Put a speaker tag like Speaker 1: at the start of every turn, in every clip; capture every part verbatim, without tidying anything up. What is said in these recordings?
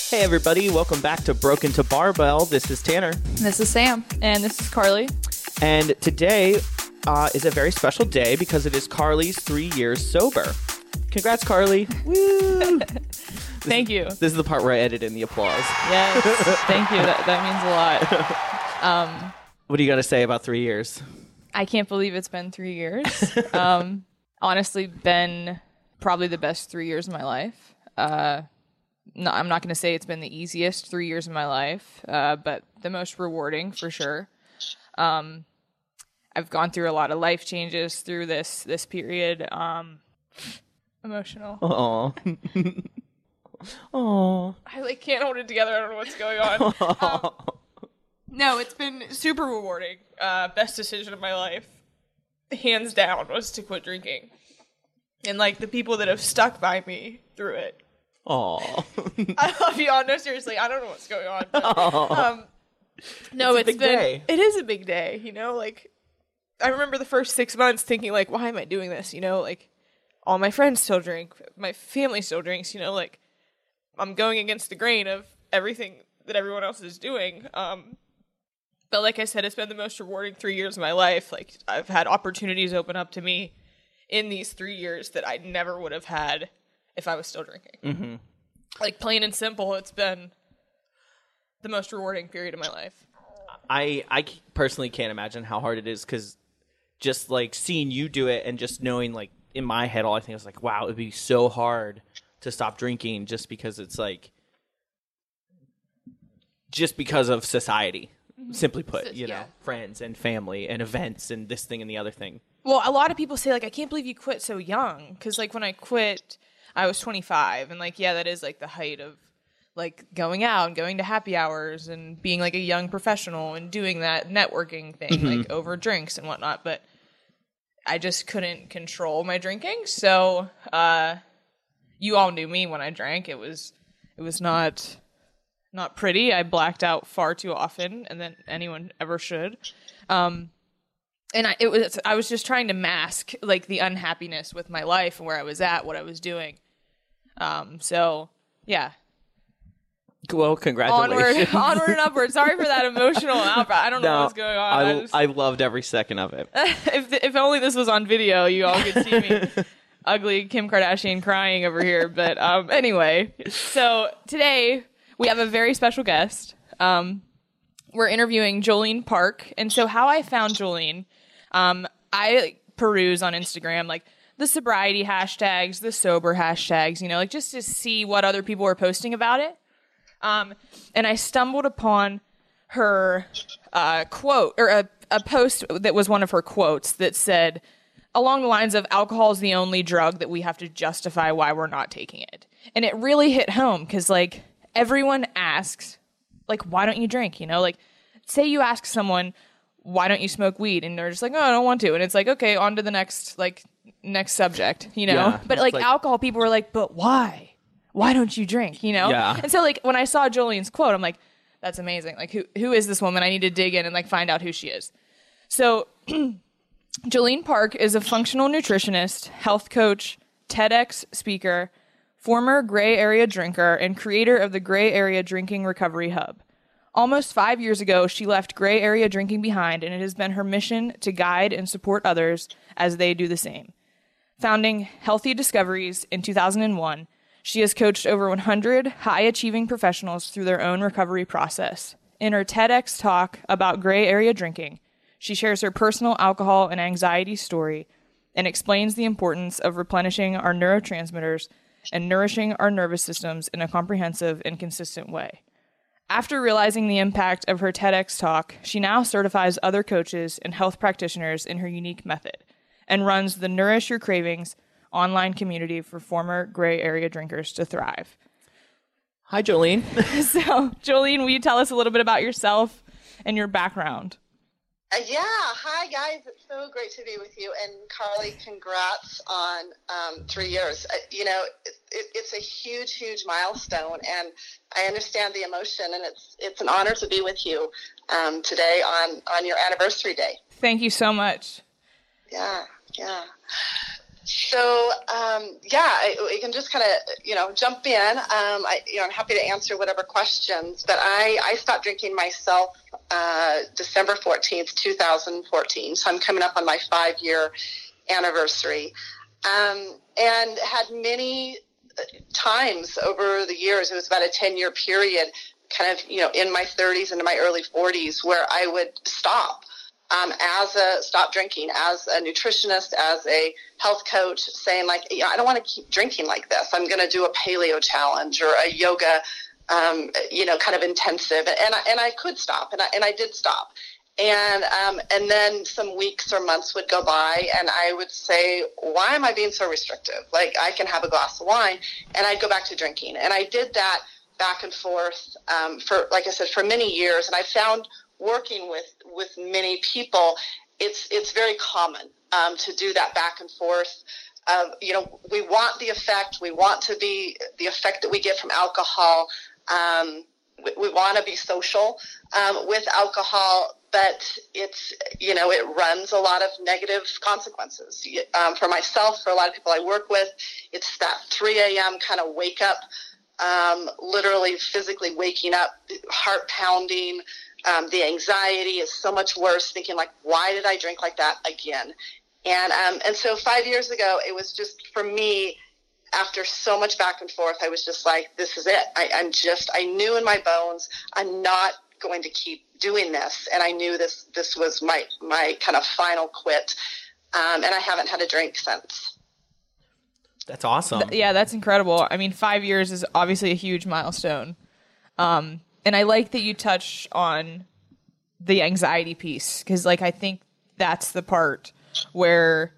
Speaker 1: Hey everybody, welcome back to Broken to Barbell. This is Tanner.
Speaker 2: This is Sam.
Speaker 3: And this is Carly.
Speaker 1: And today uh, is a very special day because it is Carly's three years sober. Congrats, Carly. Woo!
Speaker 3: Thank
Speaker 1: is,
Speaker 3: you.
Speaker 1: This is the part where I edit in the applause.
Speaker 3: Yes, thank you. That, that means a lot. Um,
Speaker 1: what do you got to say about three years?
Speaker 3: I can't believe it's been three years. Um, honestly, been probably the best three years of my life. Uh, no, I'm not going to say it's been the easiest three years of my life, uh, but the most rewarding for sure. Um, I've gone through a lot of life changes through this this period. Um, emotional.
Speaker 1: Aww. Aww.
Speaker 3: I like can't hold it together. I don't know what's going on. Um, no, it's been super rewarding. Uh, best decision of my life, hands down, was to quit drinking. And like the people that have stuck by me through it.
Speaker 1: Aww.
Speaker 3: I love you all. No, seriously, I don't know what's going on. But, um, no,
Speaker 1: it's,
Speaker 3: it's
Speaker 1: a big
Speaker 3: been.
Speaker 1: Day.
Speaker 3: It is a big day. You know, like I remember the first six months thinking, like, why am I doing this? You know, like all my friends still drink, my family still drinks. You know, like I'm going against the grain of everything that everyone else is doing. Um, but like I said, it's been the most rewarding three years of my life. Like I've had opportunities open up to me in these three years that I never would have had if I was still drinking.
Speaker 1: Mm-hmm.
Speaker 3: Like, plain and simple, it's been the most rewarding period of my life.
Speaker 1: I, I personally can't imagine how hard it is because just, like, seeing you do it and just knowing, like, in my head, all I think is, like, wow, it would be so hard to stop drinking just because it's, like, just because of society, mm-hmm. simply put, so, you yeah. know, friends and family and events and this thing and the other thing.
Speaker 3: Well, a lot of people say, like, I can't believe you quit so young because, like, when I quit, I was twenty-five, and, like, yeah, that is, like, the height of, like, going out and going to happy hours and being, like, a young professional and doing that networking thing, mm-hmm. like, over drinks and whatnot, but I just couldn't control my drinking, so uh, you all knew me when I drank. It was it was not not pretty. I blacked out far too often, and than anyone ever should. Um And I, it was, I was just trying to mask, like, the unhappiness with my life and where I was at, what I was doing. Um, so, yeah.
Speaker 1: Well, congratulations.
Speaker 3: Onward, onward and upward. Sorry for that emotional outburst. I don't know
Speaker 1: no,
Speaker 3: what's going on.
Speaker 1: I,
Speaker 3: I, just,
Speaker 1: I loved every second of it.
Speaker 3: if if only this was on video, you all could see me. Ugly Kim Kardashian crying over here. But um, anyway, so today we have a very special guest. Um, we're interviewing Jolene Park. And so how I found Jolene, um, I like, peruse on Instagram, like, the sobriety hashtags, the sober hashtags, you know, like, just to see what other people were posting about it. Um, and I stumbled upon her uh, quote, or a, a post that was one of her quotes that said, along the lines of, alcohol is the only drug that we have to justify why we're not taking it. And it really hit home, because, like, everyone asks, like, why don't you drink? You know, like, say you ask someone, why don't you smoke weed? And they're just like, oh, I don't want to. And it's like, okay, on to the next, like, next subject, you know?
Speaker 1: Yeah,
Speaker 3: but, like,
Speaker 1: like,
Speaker 3: alcohol, people were like, but why? Why don't you drink, you know?
Speaker 1: Yeah.
Speaker 3: And so, like, when I saw Jolene's quote, I'm like, that's amazing. Like, who who is this woman? I need to dig in and, like, find out who she is. So, Jolene Park is a functional nutritionist, health coach, TEDx speaker, former gray area drinker, and creator of the Gray Area Drinking Recovery Hub. Almost five years ago, she left gray area drinking behind, and it has been her mission to guide and support others as they do the same. Founding Healthy Discoveries in two thousand one, she has coached over one hundred high-achieving professionals through their own recovery process. In her TEDx talk about gray area drinking, she shares her personal alcohol and anxiety story and explains the importance of replenishing our neurotransmitters and nourishing our nervous systems in a comprehensive and consistent way. After realizing the impact of her TEDx talk, she now certifies other coaches and health practitioners in her unique method and runs the Nourish Your Cravings online community for former gray area drinkers to thrive.
Speaker 1: Hi, Jolene.
Speaker 3: So, Jolene, will you tell us a little bit about yourself and your background?
Speaker 4: Uh, yeah. Hi, guys. It's so great to be with you. And Carly, congrats on um, three years. Uh, you know, it, it, it's a huge, huge milestone, and I understand the emotion, and it's it's an honor to be with you um, today on, on your anniversary day.
Speaker 3: Thank you so much.
Speaker 4: Yeah, yeah. So, um, yeah, I, we can just kind of, you know, jump in. Um, I, you know, I'm happy to answer whatever questions, but I, I stopped drinking myself, uh, December fourteenth, twenty fourteen. So I'm coming up on my five year anniversary. Um, and had many times over the years, it was about a ten year period, kind of, you know, in my thirties and in my early forties, where I would stop. Um, as a stop drinking, as a nutritionist, as a health coach, saying like, you know, I don't want to keep drinking like this. I'm going to do a paleo challenge or a yoga, um, you know, kind of intensive. And I, and I could stop, and I, and I did stop. And, um, and then some weeks or months would go by, and I would say, why am I being so restrictive? Like, I can have a glass of wine, and I'd go back to drinking. And I did that back and forth, um, for, like I said, for many years. And I found working with, with many people, it's, it's very common, um, to do that back and forth. Of, you know, we want the effect, we want to be the effect that we get from alcohol. Um, we, we want to be social, um, with alcohol, but it's, you know, it runs a lot of negative consequences. Um, for myself, for a lot of people I work with, it's that three a.m. kind of wake up, um, literally physically waking up, heart pounding. Um, the anxiety is so much worse, thinking like, why did I drink like that again? And um, and so five years ago, it was just, for me, after so much back and forth, I was just like, this is it. I, I'm just, I knew in my bones, I'm not going to keep doing this. And I knew this, this was my, my kind of final quit. Um, and I haven't had a drink since.
Speaker 1: That's awesome.
Speaker 3: Th- yeah, that's incredible. I mean, five years is obviously a huge milestone. Um, and I like that you touch on the anxiety piece, because, like, I think that's the part where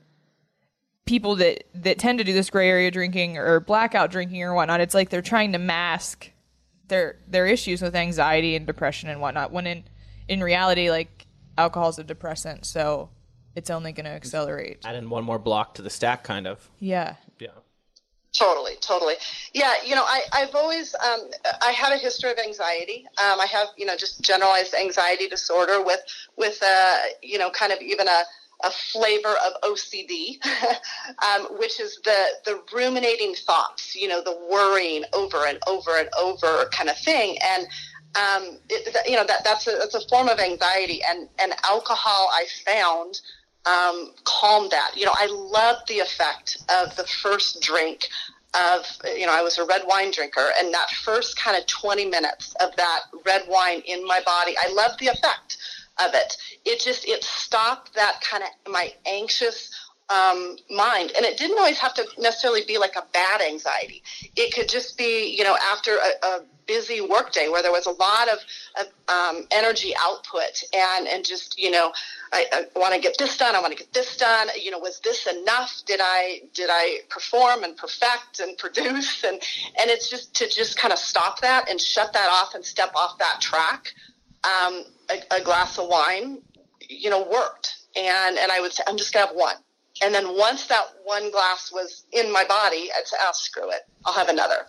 Speaker 3: people that, that tend to do this gray area drinking or blackout drinking or whatnot, it's like they're trying to mask their their issues with anxiety and depression and whatnot, when in, in reality, like, alcohol is a depressant, so it's only going to accelerate.
Speaker 1: Add in one more block to the stack, kind of.
Speaker 3: Yeah.
Speaker 1: Yeah.
Speaker 4: Totally, totally. Yeah, you know, I, I've always, um, I have a history of anxiety. Um, I have, you know, just generalized anxiety disorder with, with, uh, you know, kind of even a, a flavor of O C D, um, which is the, the ruminating thoughts, you know, the worrying over and over and over kind of thing. And, um, it, you know, that, that's a, that's a form of anxiety, and, and alcohol, I found, um, calmed that. You know, I loved the effect of the first drink of, you know, I was a red wine drinker, and that first kind of twenty minutes of that red wine in my body, I loved the effect of it. It just, it stopped that kind of my anxious um, mind. And it didn't always have to necessarily be like a bad anxiety. It could just be, you know, after a, a busy workday where there was a lot of, of um, energy output, and, and just, you know, I, I want to get this done. I want to get this done. You know, was this enough? Did I, did I perform and perfect and produce? And, and it's just to just kind of stop that and shut that off and step off that track. Um, a, a glass of wine, you know, worked. And, and I would say, I'm just going to have one. And then once that one glass was in my body, I'd say, oh, screw it, I'll have another.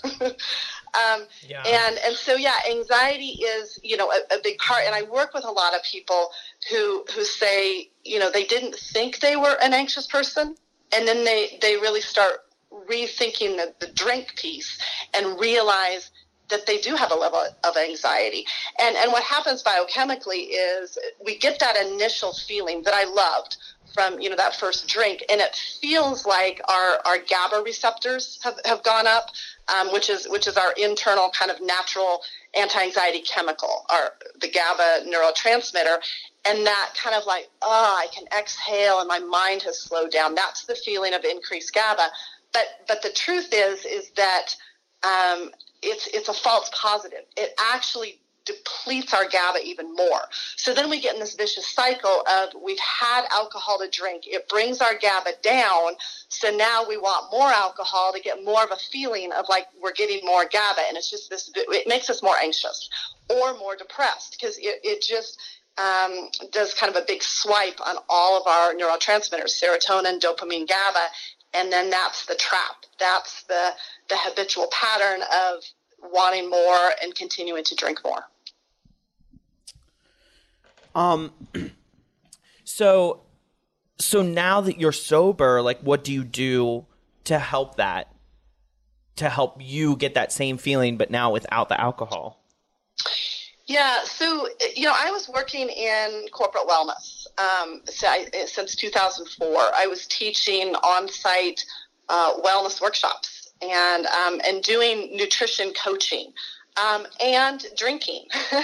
Speaker 4: um,
Speaker 1: yeah.
Speaker 4: And, and so, yeah, anxiety is, you know, a, a big part. And I work with a lot of people who, who say, you know, they didn't think they were an anxious person. And then they, they really start rethinking the, the drink piece and realize that they do have a level of anxiety. And, and what happens biochemically is we get that initial feeling that I loved from, you know, that first drink, and it feels like our, our GABA receptors have, have gone up, um, which is, which is our internal kind of natural anti-anxiety chemical, our, the GABA neurotransmitter. And that kind of like, oh, I can exhale and my mind has slowed down. That's the feeling of increased GABA. But, but the truth is, is that, um, it's, it's a false positive. It actually depletes our GABA even more. So then we get in this vicious cycle of we've had alcohol to drink. It brings our GABA down. So now we want more alcohol to get more of a feeling of like we're getting more GABA. And it's just this, it makes us more anxious or more depressed, because it, it just um, does kind of a big swipe on all of our neurotransmitters, serotonin, dopamine, GABA. And then that's the trap. That's the, the habitual pattern of wanting more and continuing to drink more.
Speaker 1: Um, so so now that you're sober, like, what do you do to help that, to help you get that same feeling, but now without the alcohol?
Speaker 4: Yeah, so, you know, I was working in corporate wellness um, so I, since two thousand four. I was teaching on-site uh, wellness workshops and um, and doing nutrition coaching. Um, and drinking,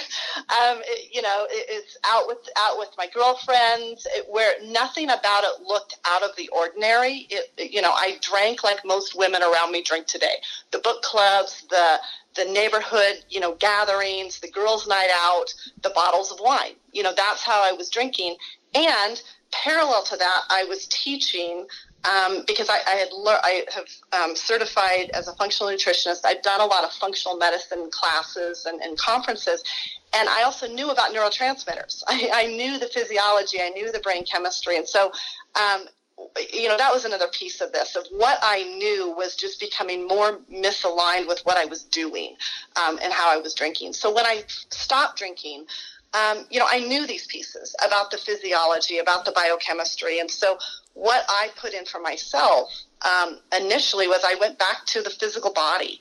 Speaker 4: um, it, you know, it, it's out with out with my girlfriends, it, where nothing about it looked out of the ordinary. It, it, you know, I drank like most women around me drink today. The book clubs, the the neighborhood, you know, gatherings, the girls' night out, the bottles of wine. You know, that's how I was drinking. And parallel to that, I was teaching. Um, because I, I had lear- I have um, certified as a functional nutritionist. I've done a lot of functional medicine classes and, and conferences, and I also knew about neurotransmitters. I, I knew the physiology, I knew the brain chemistry, and so um, you know that was another piece of this. Of what I knew was just becoming more misaligned with what I was doing um, and how I was drinking. So when I stopped drinking, Um, you know, I knew these pieces about the physiology, about the biochemistry. And so what I put in for myself um, initially was I went back to the physical body,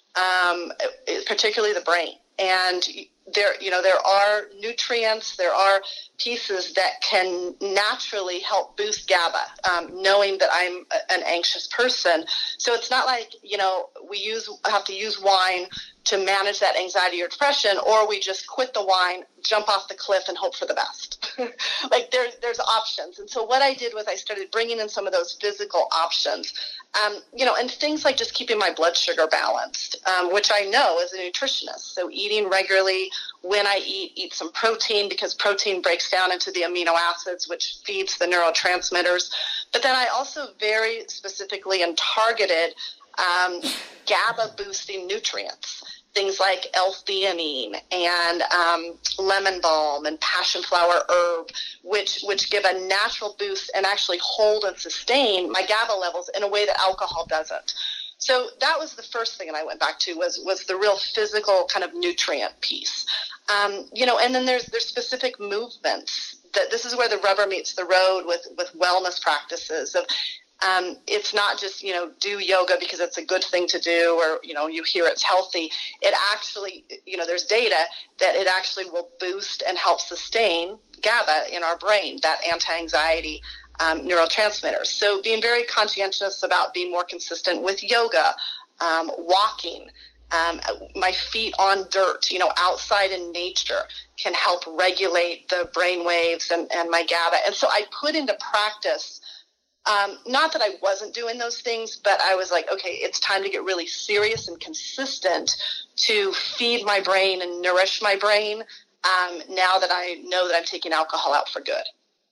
Speaker 4: um, particularly the brain. And there, you know, there are nutrients, there are pieces that can naturally help boost GABA, um, knowing that I'm an anxious person. So it's not like, you know, we use have to use wine to manage that anxiety or depression, or we just quit the wine, jump off the cliff, and hope for the best. Like there's there's options. And so what I did was I started bringing in some of those physical options, um, you know, and things like just keeping my blood sugar balanced, um, which I know as a nutritionist. So eating regularly, when I eat, eat some protein, because protein breaks down into the amino acids, which feeds the neurotransmitters. But then I also very specifically and targeted um, GABA boosting nutrients. Things like L-theanine and um, lemon balm and passion flower herb, which which give a natural boost and actually hold and sustain my GABA levels in a way that alcohol doesn't. So that was the first thing that I went back to was was the real physical kind of nutrient piece. Um, you know, and then there's there's specific movements. That this is where the rubber meets the road with with wellness practices of. Um, it's not just, you know, do yoga because it's a good thing to do or, you know, you hear it's healthy. It actually, you know, there's data that it actually will boost and help sustain GABA in our brain, that anti-anxiety um, neurotransmitters. So being very conscientious about being more consistent with yoga, um, walking, um, my feet on dirt, you know, outside in nature can help regulate the brain waves and, and my GABA. And so I put into practice Um, not that I wasn't doing those things, but I was like, okay, it's time to get really serious and consistent to feed my brain and nourish my brain um, now that I know that I'm taking alcohol out for good.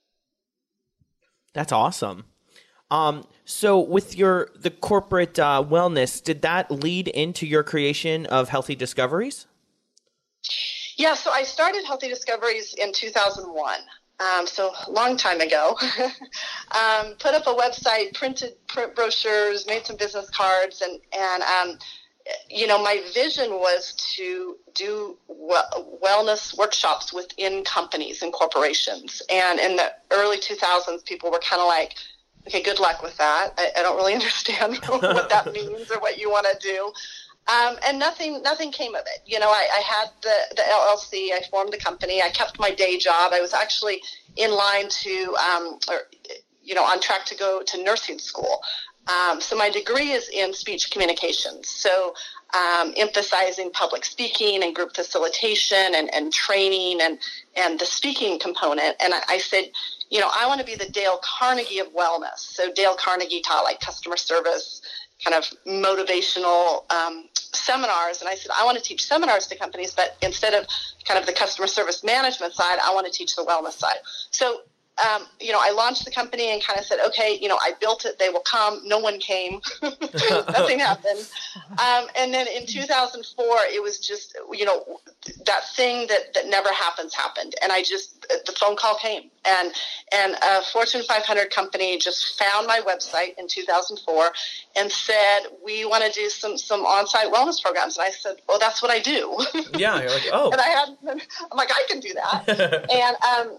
Speaker 1: That's awesome. Um, so with your the corporate uh, wellness, did that lead into your creation of Healthy Discoveries?
Speaker 4: Yeah, so I started Healthy Discoveries in two thousand one. Um, so a long time ago, um, put up a website, printed print brochures, made some business cards, and, and um, you know, my vision was to do w- wellness workshops within companies and corporations. And in the early two thousands, people were kind of like, okay, good luck with that. I, I don't really understand what that means or what you want to do. Um, and nothing, nothing came of it. You know, I, I had the, the L L C, I formed the company, I kept my day job. I was actually in line to, um, or, you know, on track to go to nursing school. Um, so my degree is in speech communications. So, um, emphasizing public speaking and group facilitation and, and training and, and the speaking component. And I, I said, you know, I want to be the Dale Carnegie of wellness. So Dale Carnegie taught like customer service, kind of motivational um, seminars. And I said, I want to teach seminars to companies, but instead of kind of the customer service management side, I want to teach the wellness side. So, um, you know, I launched the company and kind of said, okay, you know, I built it. They will come. No one came. Nothing happened. Um, and then in two thousand four, it was just, you know, that thing that, that never happens happened. And I just, the phone call came. And and a Fortune five hundred company just found my website in two thousand four and said, we want to do some, some on-site wellness programs. And I said, well, that's what I do.
Speaker 1: Yeah, you're like, oh.
Speaker 4: And I had, I'm like, I can do that. and um,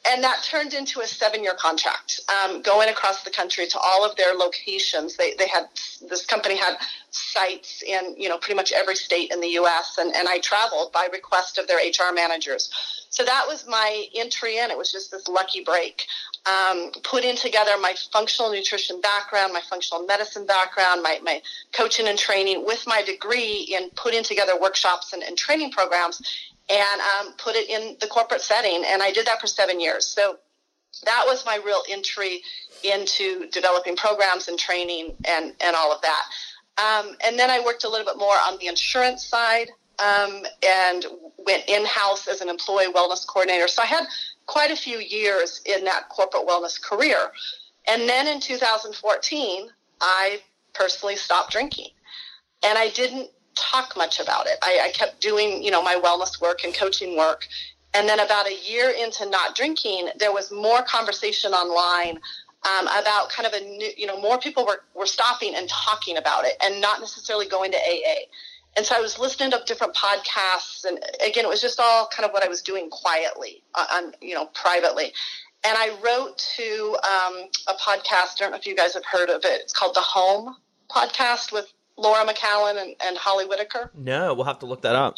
Speaker 4: and that turned into a seven-year contract, um, going across the country to all of their locations. They they had this company had sites in you know pretty much every state in the U S and, and I traveled by request of their H R managers. So that was my entry in. It was just this lucky break. Um, putting together my functional nutrition background, my functional medicine background, my, my coaching and training with my degree in putting together workshops and, and training programs, and um, put it in the corporate setting. And I did that for seven years. So that was my real entry into developing programs and training and, and all of that. Um, and then I worked a little bit more on the insurance side um, and went in-house as an employee wellness coordinator. So I had quite a few years in that corporate wellness career. And then in two thousand fourteen, I personally stopped drinking. And I didn't talk much about it. I, I kept doing, you know, my wellness work and coaching work. And then about a year into not drinking, there was more conversation online um, about kind of a new, you know, more people were, were stopping and talking about it and not necessarily going to A A. And so I was listening to different podcasts. And again, it was just all kind of what I was doing quietly, on, you know, privately. And I wrote to um, a podcast. I don't know if you guys have heard of it. It's called The Home Podcast with Laura McCallan and, and Holly Whitaker.
Speaker 1: No, we'll have to look that up.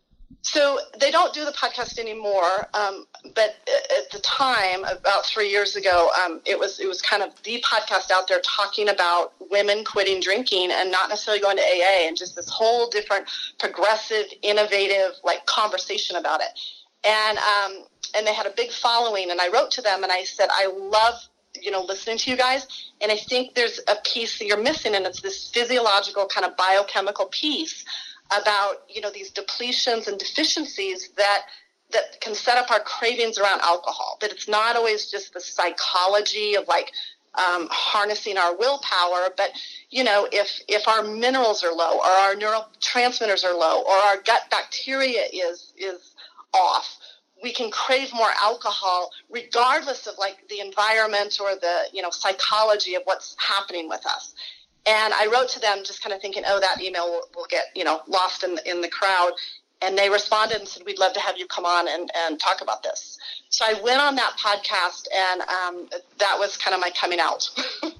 Speaker 4: So they don't do the podcast anymore, um, but at the time, about three years ago, um, it was it was kind of the podcast out there talking about women quitting drinking and not necessarily going to A A, and just this whole different progressive, innovative like conversation about it. And um, and they had a big following, and I wrote to them and I said, I love you know listening to you guys, and I think there's a piece that you're missing, and it's this physiological kind of biochemical piece about, you know, these depletions and deficiencies that that can set up our cravings around alcohol, that it's not always just the psychology of like um, harnessing our willpower, but, you know, if if our minerals are low or our neurotransmitters are low or our gut bacteria is is off, we can crave more alcohol regardless of like the environment or the, you know, psychology of what's happening with us. And I wrote to them just kind of thinking, oh, that email will, will get, you know, lost in, in the crowd. And they responded and said, we'd love to have you come on and, and talk about this. So I went on that podcast, and um, that was kind of my coming out.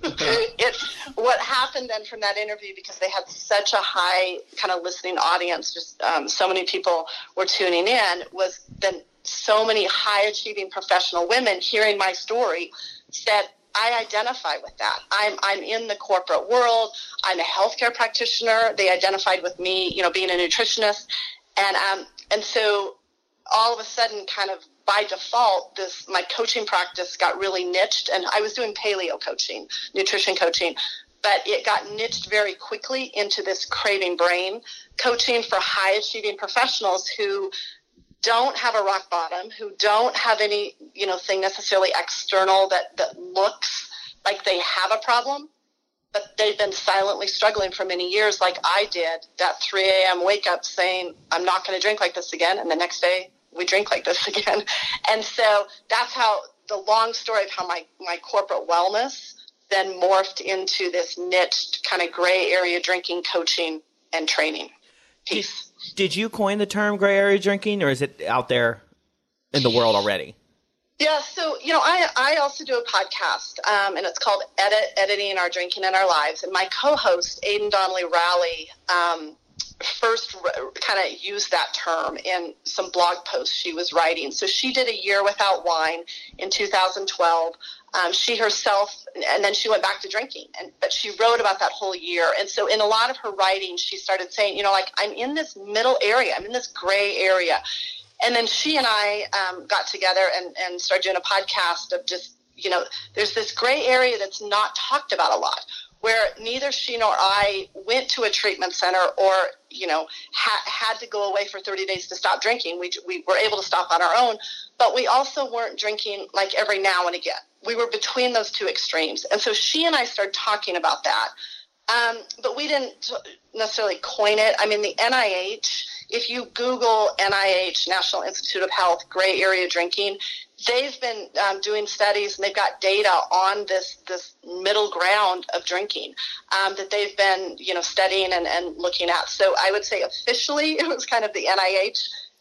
Speaker 4: it, what happened then from that interview, because they had such a high kind of listening audience, just um, so many people were tuning in, was then so many high-achieving professional women hearing my story said, I identify with that. I'm I'm in the corporate world. I'm a healthcare practitioner. They identified with me, you know, being a nutritionist, and um and so all of a sudden, kind of by default, this my coaching practice got really niched, and I was doing paleo coaching, nutrition coaching, but it got niched very quickly into this craving brain coaching for high achieving professionals who don't have a rock bottom, who don't have any, you know, thing necessarily external that, that looks like they have a problem, but they've been silently struggling for many years like I did, that three a.m. wake up saying, I'm not going to drink like this again. And the next day we drink like this again. And so that's how the long story of how my, my corporate wellness then morphed into this niche kind of gray area drinking, coaching, and training piece.
Speaker 1: Did you coin the term gray area drinking, or is it out there in the world already?
Speaker 4: Yeah, so, you know, I I also do a podcast, um, and it's called Edit, Editing Our Drinking in Our Lives. And my co-host, Aidan Donnelly Rowley, um, first re- kind of used that term in some blog posts she was writing. So she did A Year Without Wine in two thousand twelve. Um, she herself, and then she went back to drinking, and but she wrote about that whole year. And so in a lot of her writing, she started saying, you know, like, I'm in this middle area, I'm in this gray area. And then she and I um, got together and, and started doing a podcast of just, you know, there's this gray area that's not talked about a lot, where neither she nor I went to a treatment center or, you know, ha- had to go away for thirty days to stop drinking. We we were able to stop on our own, but we also weren't drinking like every now and again. We were between those two extremes. And so she and I started talking about that. Um, but we didn't necessarily coin it. I mean, the N I H, if you Google N I H, National Institute of Health, gray area drinking, they've been um, doing studies, and they've got data on this this middle ground of drinking um, that they've been, you know, studying and, and looking at. So I would say officially it was kind of the N I H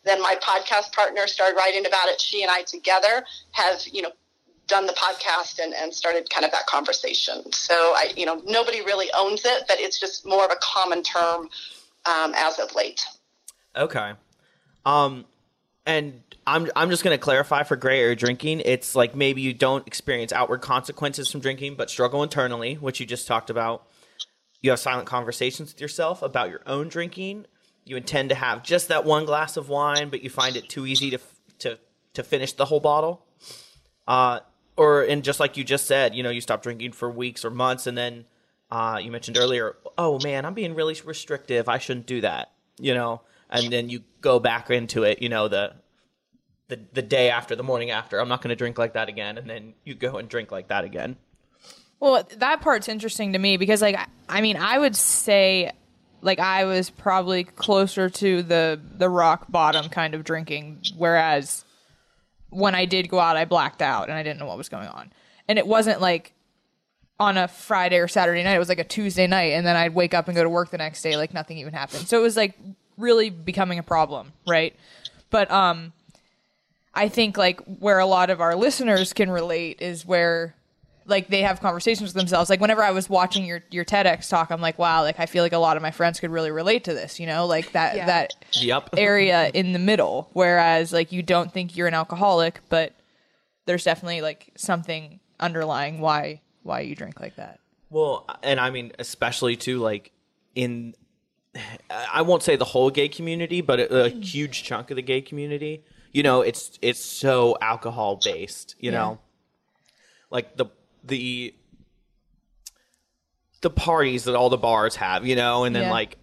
Speaker 4: then my podcast partner started writing about it. She and I together have, you know, done the podcast and, and started kind of that conversation. So I, you know, nobody really owns it, but it's just more of a common term um, as of late.
Speaker 1: Okay. Um, and I'm I'm just going to clarify for gray area drinking. It's like maybe you don't experience outward consequences from drinking, but struggle internally, which you just talked about. You have silent conversations with yourself about your own drinking. You intend to have just that one glass of wine, but you find it too easy to to to finish the whole bottle. Uh, or and just like you just said, you know, you stop drinking for weeks or months, and then uh, you mentioned earlier, oh man, I'm being really restrictive. I shouldn't do that. You know, and then you go back into it. You know, the the the day after, the morning after. I'm not going to drink like that again, and then you go and drink like that again.
Speaker 3: Well, that part's interesting to me because, like, I mean, I would say, like, I was probably closer to the the rock bottom kind of drinking, whereas when I did go out, I blacked out and I didn't know what was going on. And it wasn't like on a Friday or Saturday night. It was like a Tuesday night, and then I'd wake up and go to work the next day like nothing even happened. So it was like really becoming a problem, right? But um, I think like where a lot of our listeners can relate is where like they have conversations with themselves. Like whenever I was watching your, your TEDx talk, I'm like, wow, like I feel like a lot of my friends could really relate to this, you know, like that,
Speaker 2: Yeah.
Speaker 3: that
Speaker 1: Yep.
Speaker 3: area in the middle. Whereas like you don't think you're an alcoholic, but there's definitely like something underlying why, why you drink like that.
Speaker 1: Well, and I mean, especially too, like in, I won't say the whole gay community, but a, a huge chunk of the gay community, you know, it's, it's so alcohol based, you
Speaker 3: Yeah.
Speaker 1: know, like the, the, the parties that all the bars have, you know, and then
Speaker 3: Yeah.
Speaker 1: like,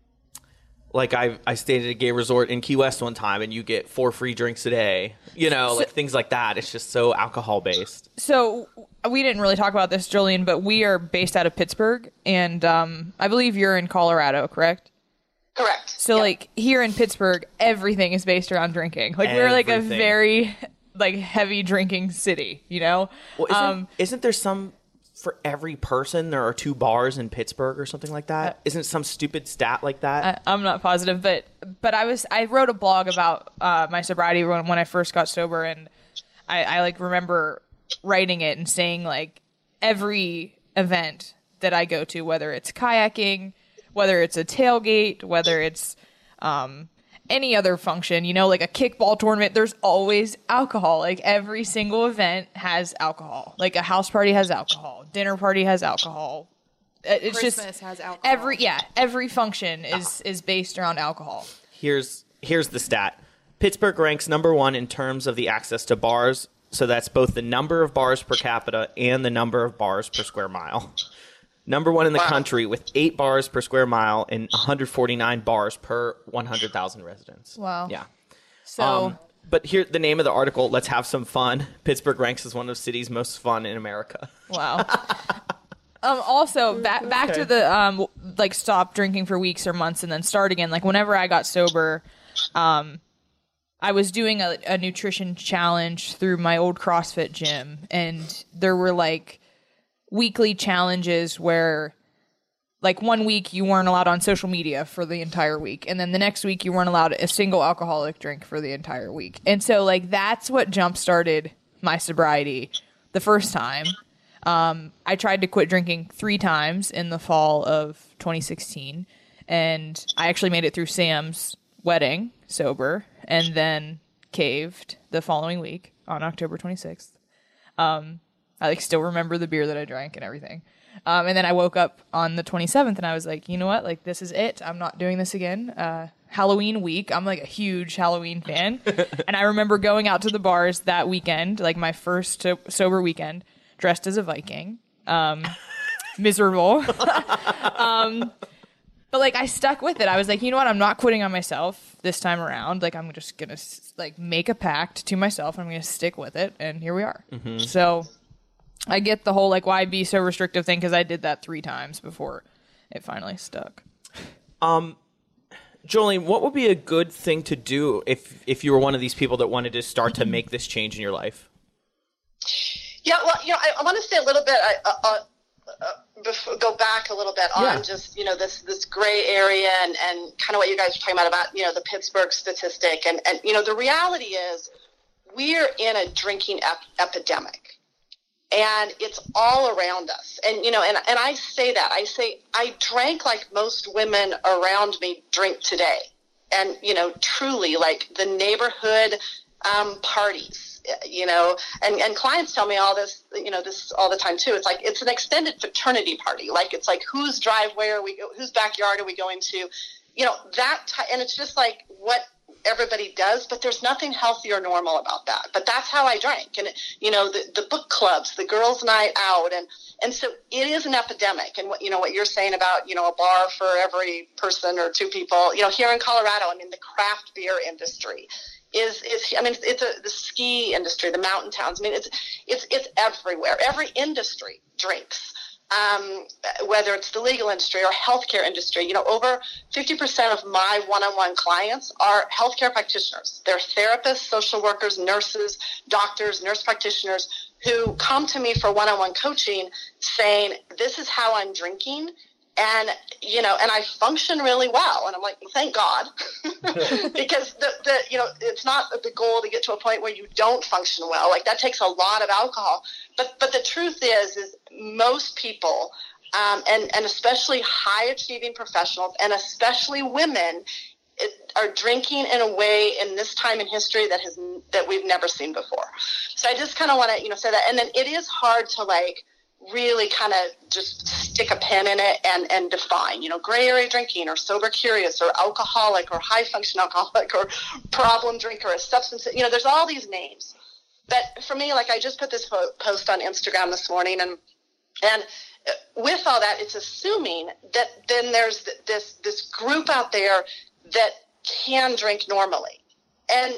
Speaker 1: like I, I stayed at a gay resort in Key West one time and you get four free drinks a day, you know, like things like that. It's just so alcohol based.
Speaker 3: So we didn't really talk about this, Jolene, but we are based out of Pittsburgh, and um, I believe you're in Colorado, correct?
Speaker 4: Correct.
Speaker 3: So
Speaker 4: Yep.
Speaker 3: like here in Pittsburgh, everything is based around drinking. Like we're like a
Speaker 1: Everything.
Speaker 3: very like heavy drinking city, you know?
Speaker 1: Well, isn't,
Speaker 3: um,
Speaker 1: isn't there some for every person? There are two bars in Pittsburgh or something like that. Isn't it some stupid stat like that?
Speaker 3: I, I'm not positive, but but I was I wrote a blog about uh, my sobriety when when I first got sober, and I, I like remember writing it and saying like every event that I go to, whether it's kayaking, whether it's a tailgate, whether it's um, any other function, you know, like a kickball tournament, there's always alcohol. Like every single event has alcohol. Like a house party has alcohol, dinner party has alcohol. It- It's
Speaker 2: Christmas
Speaker 3: just
Speaker 2: has alcohol.
Speaker 3: every yeah every function is is based around alcohol.
Speaker 1: Here's here's the stat. Pittsburgh ranks number one in terms of the access to bars. So that's both the number of bars per capita and the number of bars per square mile. Number one in the
Speaker 4: Wow.
Speaker 1: country with eight bars per square mile and one hundred forty-nine bars per one hundred thousand residents.
Speaker 3: Wow.
Speaker 1: Yeah.
Speaker 3: So
Speaker 1: Um, but here, the name of the article, Let's Have Some Fun. Pittsburgh ranks as one of the cities most fun in America.
Speaker 3: wow. um. Also, back back to the um like stop drinking for weeks or months and then start again. Like whenever I got sober, um, I was doing a, a nutrition challenge through my old CrossFit gym, and there were like weekly challenges where like one week you weren't allowed on social media for the entire week, and then the next week you weren't allowed a single alcoholic drink for the entire week. And so like that's what jump started my sobriety the first time. Um, I tried to quit drinking three times in the fall of twenty sixteen, and I actually made it through Sam's wedding sober, and then caved the following week on October twenty-sixth. Um, I like still remember the beer that I drank and everything. Um, and then I woke up on the twenty-seventh and I was like, you know what? Like, this is it. I'm not doing this again. Uh, Halloween week. I'm like a huge Halloween fan. And I remember going out to the bars that weekend, like my first so- sober weekend, dressed as a Viking. Um, miserable. um, but like I stuck with it. I was like, you know what? I'm not quitting on myself this time around. Like I'm just going to like make a pact to myself. I'm going to stick with it. And here we are.
Speaker 1: Mm-hmm.
Speaker 3: So I get the whole like why be so restrictive thing because I did that three times before it finally stuck.
Speaker 1: Jolene, what would be a good thing to do if if you were one of these people that wanted to start to make this change in your life?
Speaker 4: Yeah, well, you know, I, I want to say a little bit. I, uh, uh, bef- go back a little bit on
Speaker 1: Yeah.
Speaker 4: just, you know, this, this gray area and, and kind of what you guys were talking about, about, you know, the Pittsburgh statistic. And, and, you know, the reality is we're in a drinking ep- epidemic. And it's all around us. And, you know, and, and I say that. I say I drank like most women around me drink today. And, you know, truly, like the neighborhood um, parties, you know, and, and clients tell me all this, you know, this all the time too. It's like it's an extended fraternity party. Like it's like whose driveway are we, go, whose backyard are we going to? You know, that, t- and it's just like what everybody does, but there's nothing healthy or normal about that. But that's how I drank. And, you know, the, the book clubs, the girls' night out. And, and so it is an epidemic. And what, you know, what you're saying about, you know, a bar for every person or two people, you know, here in Colorado, I mean, the craft beer industry is, is, I mean, it's, it's a, the ski industry, the mountain towns. I mean, it's, it's, it's everywhere. Every industry drinks. Um, whether it's the legal industry or healthcare industry, you know, over fifty percent of my one-on-one clients are healthcare practitioners. They're therapists, social workers, nurses, doctors, nurse practitioners who come to me for one-on-one coaching saying, this is how I'm drinking. And, you know, and I function really well. And I'm like, well, thank God, because the, the, you know, it's not the goal to get to a point where you don't function well. Like that takes a lot of alcohol. But, but the truth is, is most people, um, and, and especially high achieving professionals and especially women it, are drinking in a way in this time in history that has, that we've never seen before. So I just kind of want to, you know, say that. And then it is hard to like, really kind of just stick a pin in it and, and define, you know, gray area drinking or sober curious or alcoholic or high function alcoholic or problem drinker or substance, you know, there's all these names. But for me, like I just put this post on Instagram this morning and, and with all that, it's assuming that then there's this, this group out there that can drink normally. And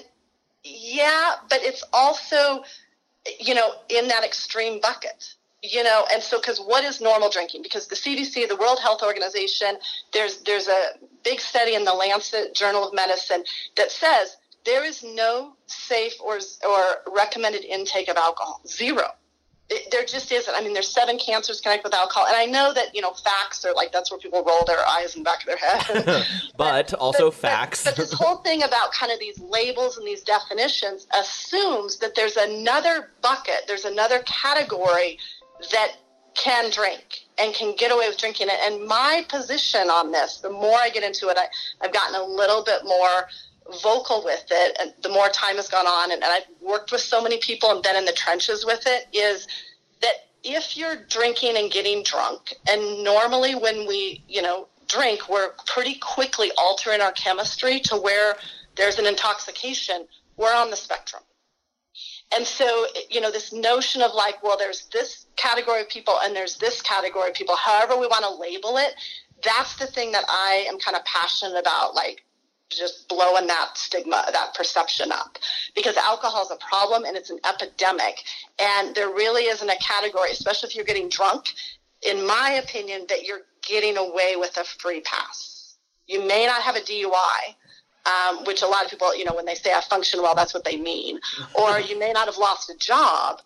Speaker 4: yeah, but it's also, you know, in that extreme bucket. You know, and so, because what is normal drinking? Because the C D C, the World Health Organization, there's there's a big study in the Lancet Journal of Medicine that says there is no safe or or recommended intake of alcohol. Zero. It, there just isn't. I mean, there's seven cancers connected with alcohol, and I know that you know facts are like that's where people roll their eyes in the back of their head.
Speaker 1: but, but also but, facts.
Speaker 4: But, but this whole thing about kind of these labels and these definitions assumes that there's another bucket, there's another category that can drink and can get away with drinking it. And my position on this, the more I get into it, I, I've gotten a little bit more vocal with it, and the more time has gone on, and, and I've worked with so many people and been in the trenches with it, is that if you're drinking and getting drunk, and normally when we, you know, drink, we're pretty quickly altering our chemistry to where there's an intoxication, we're on the spectrum. And so, you know, this notion of like, well, there's this category of people and there's this category of people, however we want to label it, that's the thing that I am kind of passionate about, like just blowing that stigma, that perception up. Because alcohol is a problem and it's an epidemic. And there really isn't a category, especially if you're getting drunk, in my opinion, that you're getting away with a free pass. You may not have a D U I. Um, which a lot of people, you know, when they say I function well, that's what they mean. Or you may not have lost a job,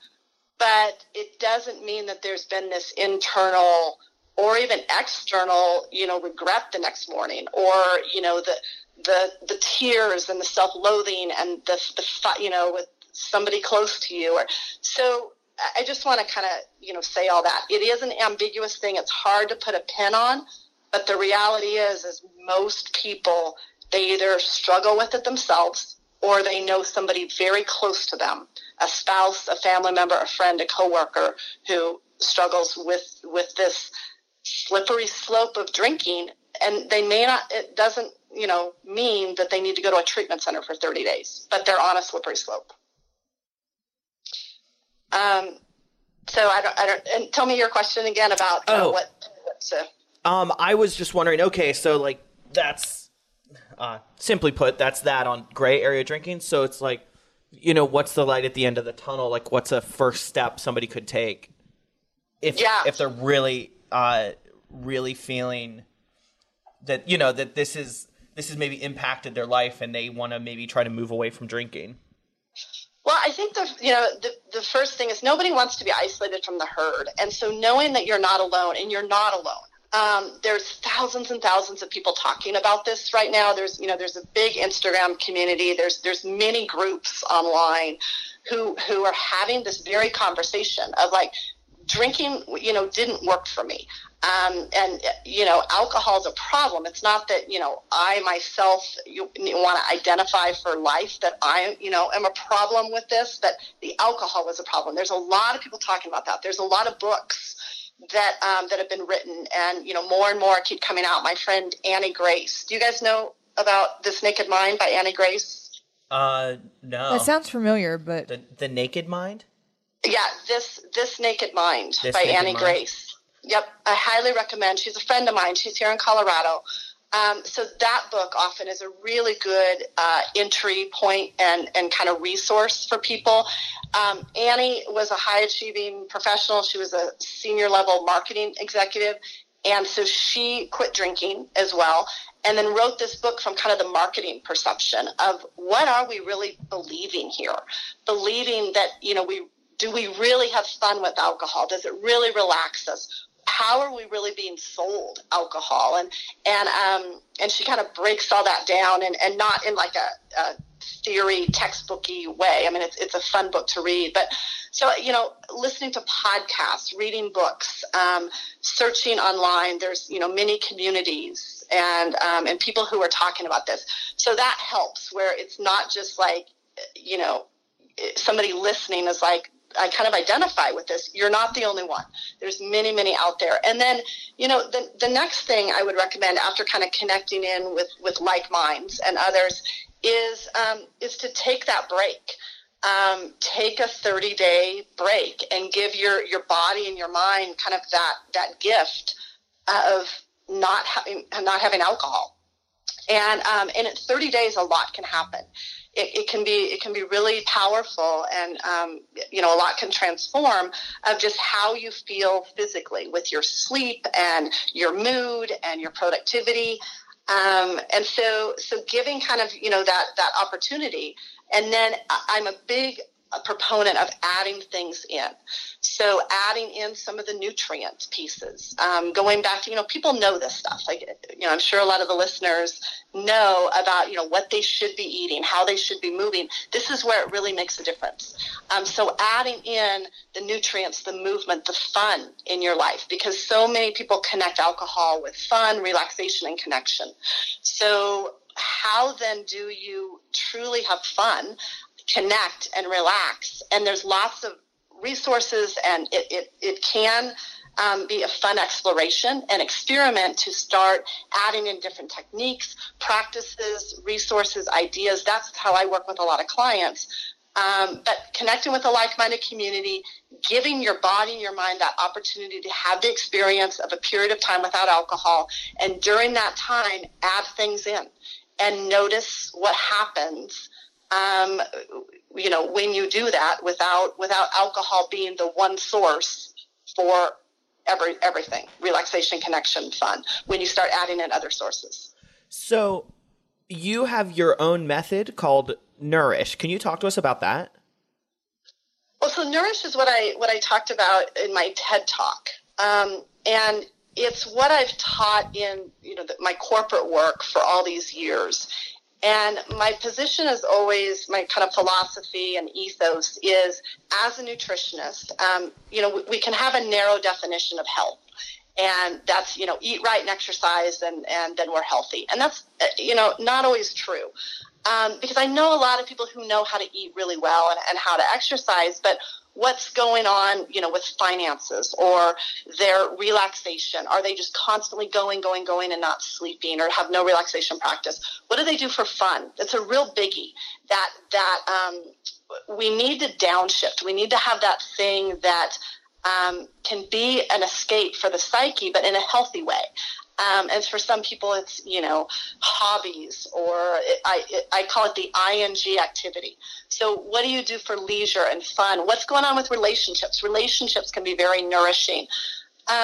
Speaker 4: but it doesn't mean that there's been this internal or even external, you know, regret the next morning, or, you know, the the the tears and the self-loathing and the, the you know, with somebody close to you. Or so I just want to kind of, you know, say all that. It is an ambiguous thing. It's hard to put a pin on, but the reality is, is most people, they either struggle with it themselves or they know somebody very close to them, a spouse, a family member, a friend, a coworker who struggles with, with this slippery slope of drinking. And they may not, it doesn't, you know, mean that they need to go to a treatment center for thirty days, but they're on a slippery slope. Um, so I don't, I don't, and tell me your question again about uh,
Speaker 1: oh.
Speaker 4: what, what's uh,
Speaker 1: um, I was just wondering, okay, so like that's, Uh, simply put, that's that on gray area drinking. So it's like, you know, what's the light at the end of the tunnel? Like, what's a first step somebody could take if
Speaker 4: yeah.
Speaker 1: if they're really, uh, really feeling that, you know, that this is this has maybe impacted their life and they want to maybe try to move away from drinking?
Speaker 4: Well, I think the you know the the first thing is nobody wants to be isolated from the herd, and so knowing that you're not alone, and you're not alone. Um, there's thousands and thousands of people talking about this right now. There's you know there's a big Instagram community. There's there's many groups online who who are having this very conversation of like drinking you know didn't work for me. Um, and, you know, alcohol is a problem. It's not that, you know, I myself you, you want to identify for life that I, you know, am a problem with this, but the alcohol was a problem. There's a lot of people talking about that. There's a lot of books that um, that have been written, and, you know, more and more keep coming out. My friend Annie Grace. Do you guys know about This Naked Mind by Annie Grace?
Speaker 1: Uh, no.
Speaker 3: That sounds familiar, but...
Speaker 1: The, the Naked Mind?
Speaker 4: Yeah, This This Naked Mind
Speaker 1: This
Speaker 4: by
Speaker 1: Naked
Speaker 4: Annie
Speaker 1: Mind.
Speaker 4: Grace. Yep, I highly recommend. She's a friend of mine. She's here in Colorado. Um, so that book often is a really good uh, entry point and, and kind of resource for people. Um, Annie was a high-achieving professional. She was a senior-level marketing executive, and so she quit drinking as well, and then wrote this book from kind of the marketing perception of what are we really believing here? Believing that, you know, we do we really have fun with alcohol? Does it really relax us? How are we really being sold alcohol? And and um and she kind of breaks all that down, and, and not in like a, a theory textbooky way. I mean, it's it's a fun book to read. But so you know, listening to podcasts, reading books, um, searching online. There's you know many communities and um, and people who are talking about this. So that helps. Where it's not just like you know somebody listening is like, I kind of identify with this. You're not the only one. There's many, many out there. And then, you know, the the next thing I would recommend after kind of connecting in with, with like minds and others is um, is to take that break. Um, take a thirty-day break and give your, your body and your mind kind of that that gift of not having not having alcohol. And um, and in thirty days, a lot can happen. It, it can be it can be really powerful, and um, you know a lot can transform of just how you feel physically with your sleep and your mood and your productivity, um, and so so giving kind of you know that that opportunity, and then I'm a big proponent of adding things in. So adding in some of the nutrient pieces, um, going back to, you know, people know this stuff. Like, you know, I'm sure a lot of the listeners know about, you know, what they should be eating, how they should be moving. This is where it really makes a difference. Um, so adding in the nutrients, the movement, the fun in your life, because so many people connect alcohol with fun, relaxation, and connection. So how then do you truly have fun, connect, and relax? And there's lots of resources, and it, it, it can um, be a fun exploration and experiment to start adding in different techniques, practices, resources, ideas. That's how I work with a lot of clients. Um, but connecting with a like-minded community, giving your body and your mind that opportunity to have the experience of a period of time without alcohol, and during that time, add things in and notice what happens Um, you know, when you do that without without alcohol being the one source for every everything, relaxation, connection, fun, when you start adding in other sources.
Speaker 1: So you have your own method called Nourish. Can you talk to us about that?
Speaker 4: Well, so Nourish is what I what I talked about in my TED Talk, um, and it's what I've taught in you know the, my corporate work for all these years. And my position is always, my kind of philosophy and ethos is, as a nutritionist, um, you know, we, we can have a narrow definition of health. And that's, you know, eat right and exercise, and, and then we're healthy. And that's, you know, not always true. Um, because I know a lot of people who know how to eat really well and, and how to exercise, but what's going on, you know, with finances or their relaxation? Are they just constantly going, going, going and not sleeping, or have no relaxation practice? What do they do for fun? It's a real biggie that, that, um, we need to downshift. We need to have that thing that, um, can be an escape for the psyche, but in a healthy way. Um, and for some people, it's, you know, hobbies, or it, I, it, I call it the I N G activity. So what do you do for leisure and fun? What's going on with relationships? Relationships can be very nourishing. Um,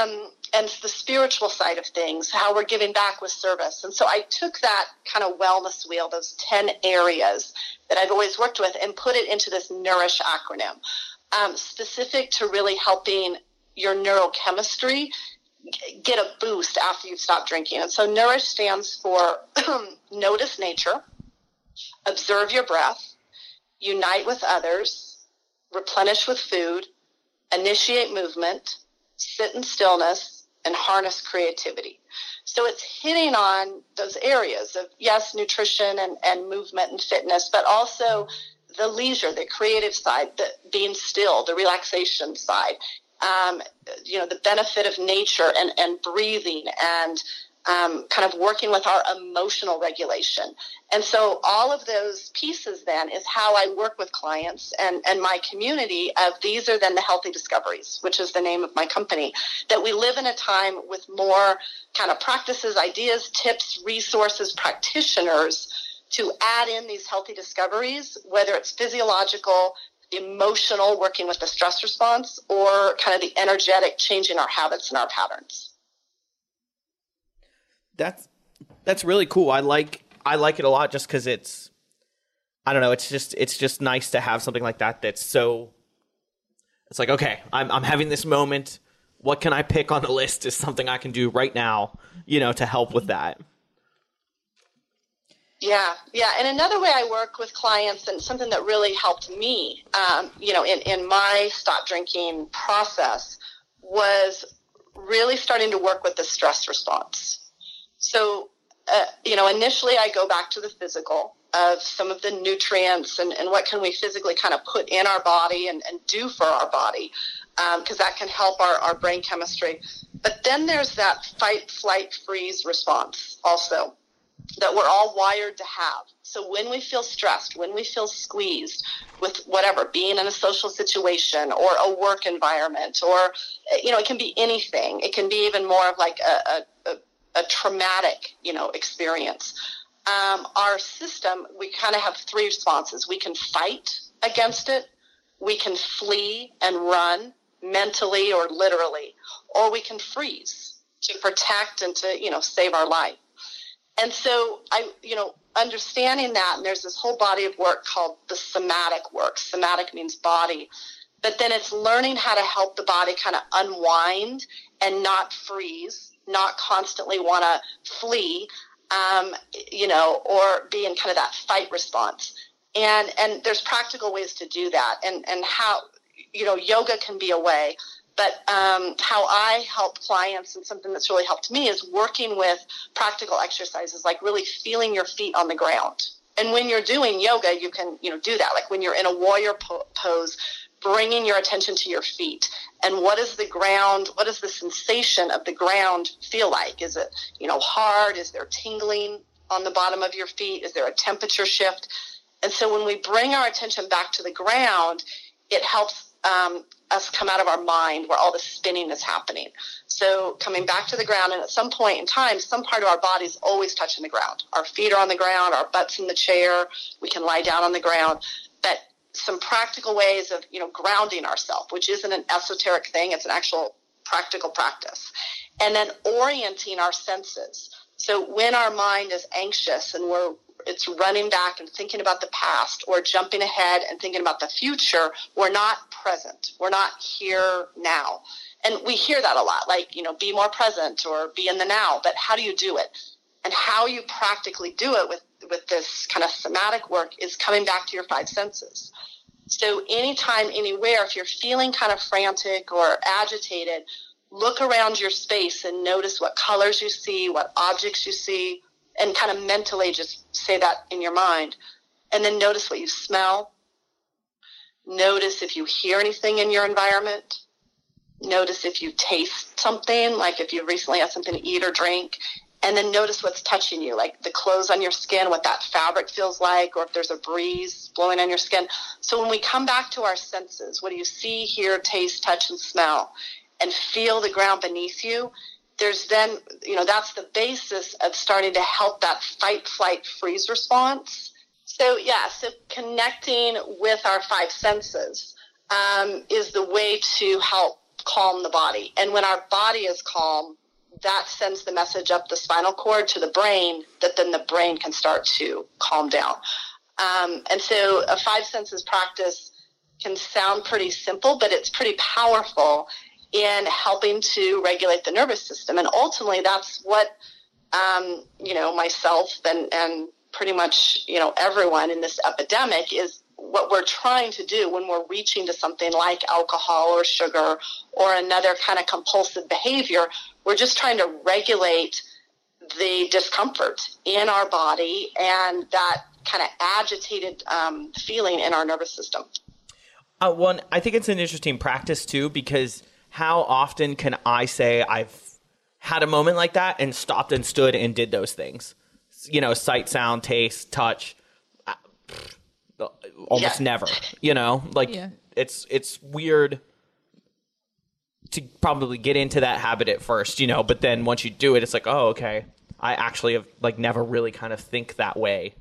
Speaker 4: and the spiritual side of things, how we're giving back with service. And so I took that kind of wellness wheel, those ten areas that I've always worked with, and put it into this NOURISH acronym, um, specific to really helping your neurochemistry get a boost after you've stopped drinking. And so NOURISH stands for notice nature, observe your breath, unite with others, replenish with food, initiate movement, sit in stillness, and harness creativity. So it's hitting on those areas of, yes, nutrition and, and movement and fitness, but also the leisure, the creative side, the being still, the relaxation side, um, you know, the benefit of nature and, and breathing and um, kind of working with our emotional regulation. And so all of those pieces then is how I work with clients and, and my community of these are then the Healthy Discoveries, which is the name of my company, that we live in a time with more kind of practices, ideas, tips, resources, practitioners to add in these healthy discoveries, whether it's physiological, emotional, working with the stress response, or kind of the energetic, changing our habits and our patterns.
Speaker 1: That's that's really cool. I like I like it a lot just because it's I don't know. It's just it's just nice to have something like that. That's so. It's like, okay, I'm I'm having this moment. What can I pick on the list is something I can do right now, you know, to help with that.
Speaker 4: Yeah, yeah. And another way I work with clients, and something that really helped me, um, you know, in, in my stop drinking process, was really starting to work with the stress response. So, uh, you know, initially I go back to the physical of some of the nutrients and, and what can we physically kind of put in our body and, and do for our body, because um, that can help our, our brain chemistry. But then there's that fight, flight, freeze response also that we're all wired to have. So when we feel stressed, when we feel squeezed with whatever, being in a social situation or a work environment, or, you know, it can be anything. It can be even more of like a, a, a a traumatic, you know, experience. Um, our system, we kind of have three responses. We can fight against it, we can flee and run mentally or literally, or we can freeze to protect and to, you know, save our life. And so I, you know, understanding that, and there's this whole body of work called the somatic work. Somatic means body. But then it's learning how to help the body kind of unwind and not freeze, not constantly want to flee, um, you know, or be in kind of that fight response. And and there's practical ways to do that. And, and how, you know, yoga can be a way. But um, how I help clients, and something that's really helped me, is working with practical exercises, like really feeling your feet on the ground. And when you're doing yoga, you can, you know, do that. Like when you're in a warrior po- pose, bringing your attention to your feet. And what is the ground, what does the sensation of the ground feel like? Is it, you know, hard? Is there tingling on the bottom of your feet? Is there a temperature shift? And so when we bring our attention back to the ground, it helps um, us come out of our mind where all the spinning is happening. So coming back to the ground, and at some point in time, some part of our body is always touching the ground. Our feet are on the ground, our butt's in the chair, we can lie down on the ground. But some practical ways of, you know, grounding ourselves, which isn't an esoteric thing. It's an actual practical practice. And then orienting our senses. So when our mind is anxious and we're, it's running back and thinking about the past, or jumping ahead and thinking about the future, we're not present. We're not here now. And we hear that a lot, like, you know, be more present or be in the now. But how do you do it? And how you practically do it with, with this kind of somatic work is coming back to your five senses. So anytime, anywhere, if you're feeling kind of frantic or agitated, look around your space and notice what colors you see, what objects you see, and kind of mentally just say that in your mind. And then notice what you smell. Notice if you hear anything in your environment. Notice if you taste something, like if you recently had something to eat or drink. And then notice what's touching you, like the clothes on your skin, what that fabric feels like, or if there's a breeze blowing on your skin. So when we come back to our senses, what do you see, hear, taste, touch, and smell, and feel the ground beneath you, there's then, you know, that's the basis of starting to help that fight, flight, freeze response. So, yeah, so connecting with our five senses um, is the way to help calm the body. And when our body is calm, that sends the message up the spinal cord to the brain that then the brain can start to calm down. Um, and so a five senses practice can sound pretty simple, but it's pretty powerful in helping to regulate the nervous system. And ultimately, that's what, um, you know, myself and, and pretty much, you know, everyone in this epidemic is what we're trying to do when we're reaching to something like alcohol or sugar or another kind of compulsive behavior. We're just trying to regulate the discomfort in our body and that kind of agitated um, feeling in our nervous system.
Speaker 1: Uh, one, I think it's an interesting practice too, because how often can I say I've had a moment like that and stopped and stood and did those things? You know, sight, sound, taste, touch. Uh, almost
Speaker 4: yeah.
Speaker 1: never. You know, like
Speaker 3: Yeah.
Speaker 1: it's it's weird to probably get into that habit at first, you know, but then once you do it, it's like, oh, okay, I actually have like never really kind of think that way.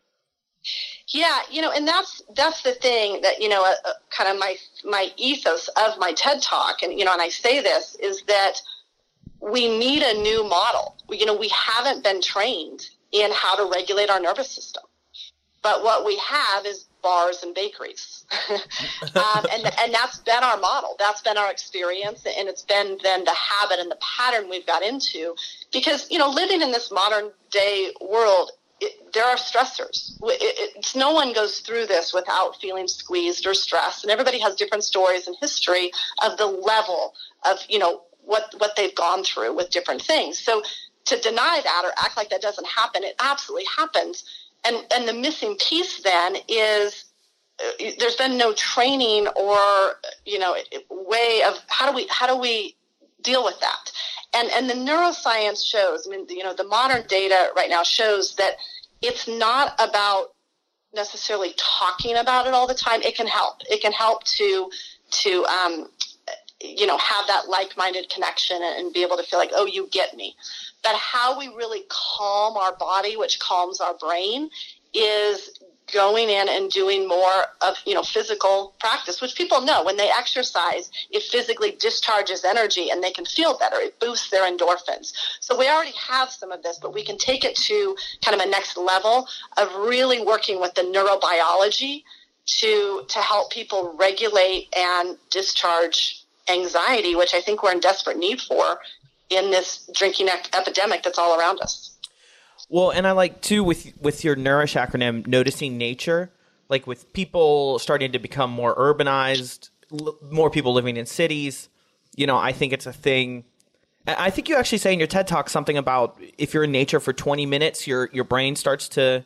Speaker 4: Yeah, you know, and that's that's the thing that, you know, uh, uh, kind of my my ethos of my TED Talk, and, you know, and I say this, is that we need a new model. You know, we haven't been trained in how to regulate our nervous system. But what we have is bars and bakeries. um, and, and that's been our model. That's been our experience. And it's been then the habit and the pattern we've got into. Because, you know, living in this modern day world, it, there are stressors. It, it's, no one goes through this without feeling squeezed or stressed. And everybody has different stories and history of the level of, you know, what, what they've gone through with different things. So to deny that or act like that doesn't happen, it absolutely happens. And and the missing piece then is uh, there's been no training or, you know, way of how do we how do we deal with that? And and the neuroscience shows, I mean, you know, the modern data right now shows that it's not about necessarily talking about it all the time. It can help. It can help to to um, you know, have that like-minded connection and be able to feel like, oh, you get me. But how we really calm our body, which calms our brain, is going in and doing more of, you know, physical practice, which people know when they exercise, it physically discharges energy and they can feel better. It boosts their endorphins. So we already have some of this, but we can take it to kind of a next level of really working with the neurobiology to to help people regulate and discharge anxiety, which I think we're in desperate need for in this drinking ep- epidemic that's all around us.
Speaker 1: Well, and I like too with with your Nourish acronym, noticing nature, like with people starting to become more urbanized, l- more people living in cities. You know, I think it's a thing. I think you actually say in your TED Talk something about if you're in nature for twenty minutes, your your brain starts to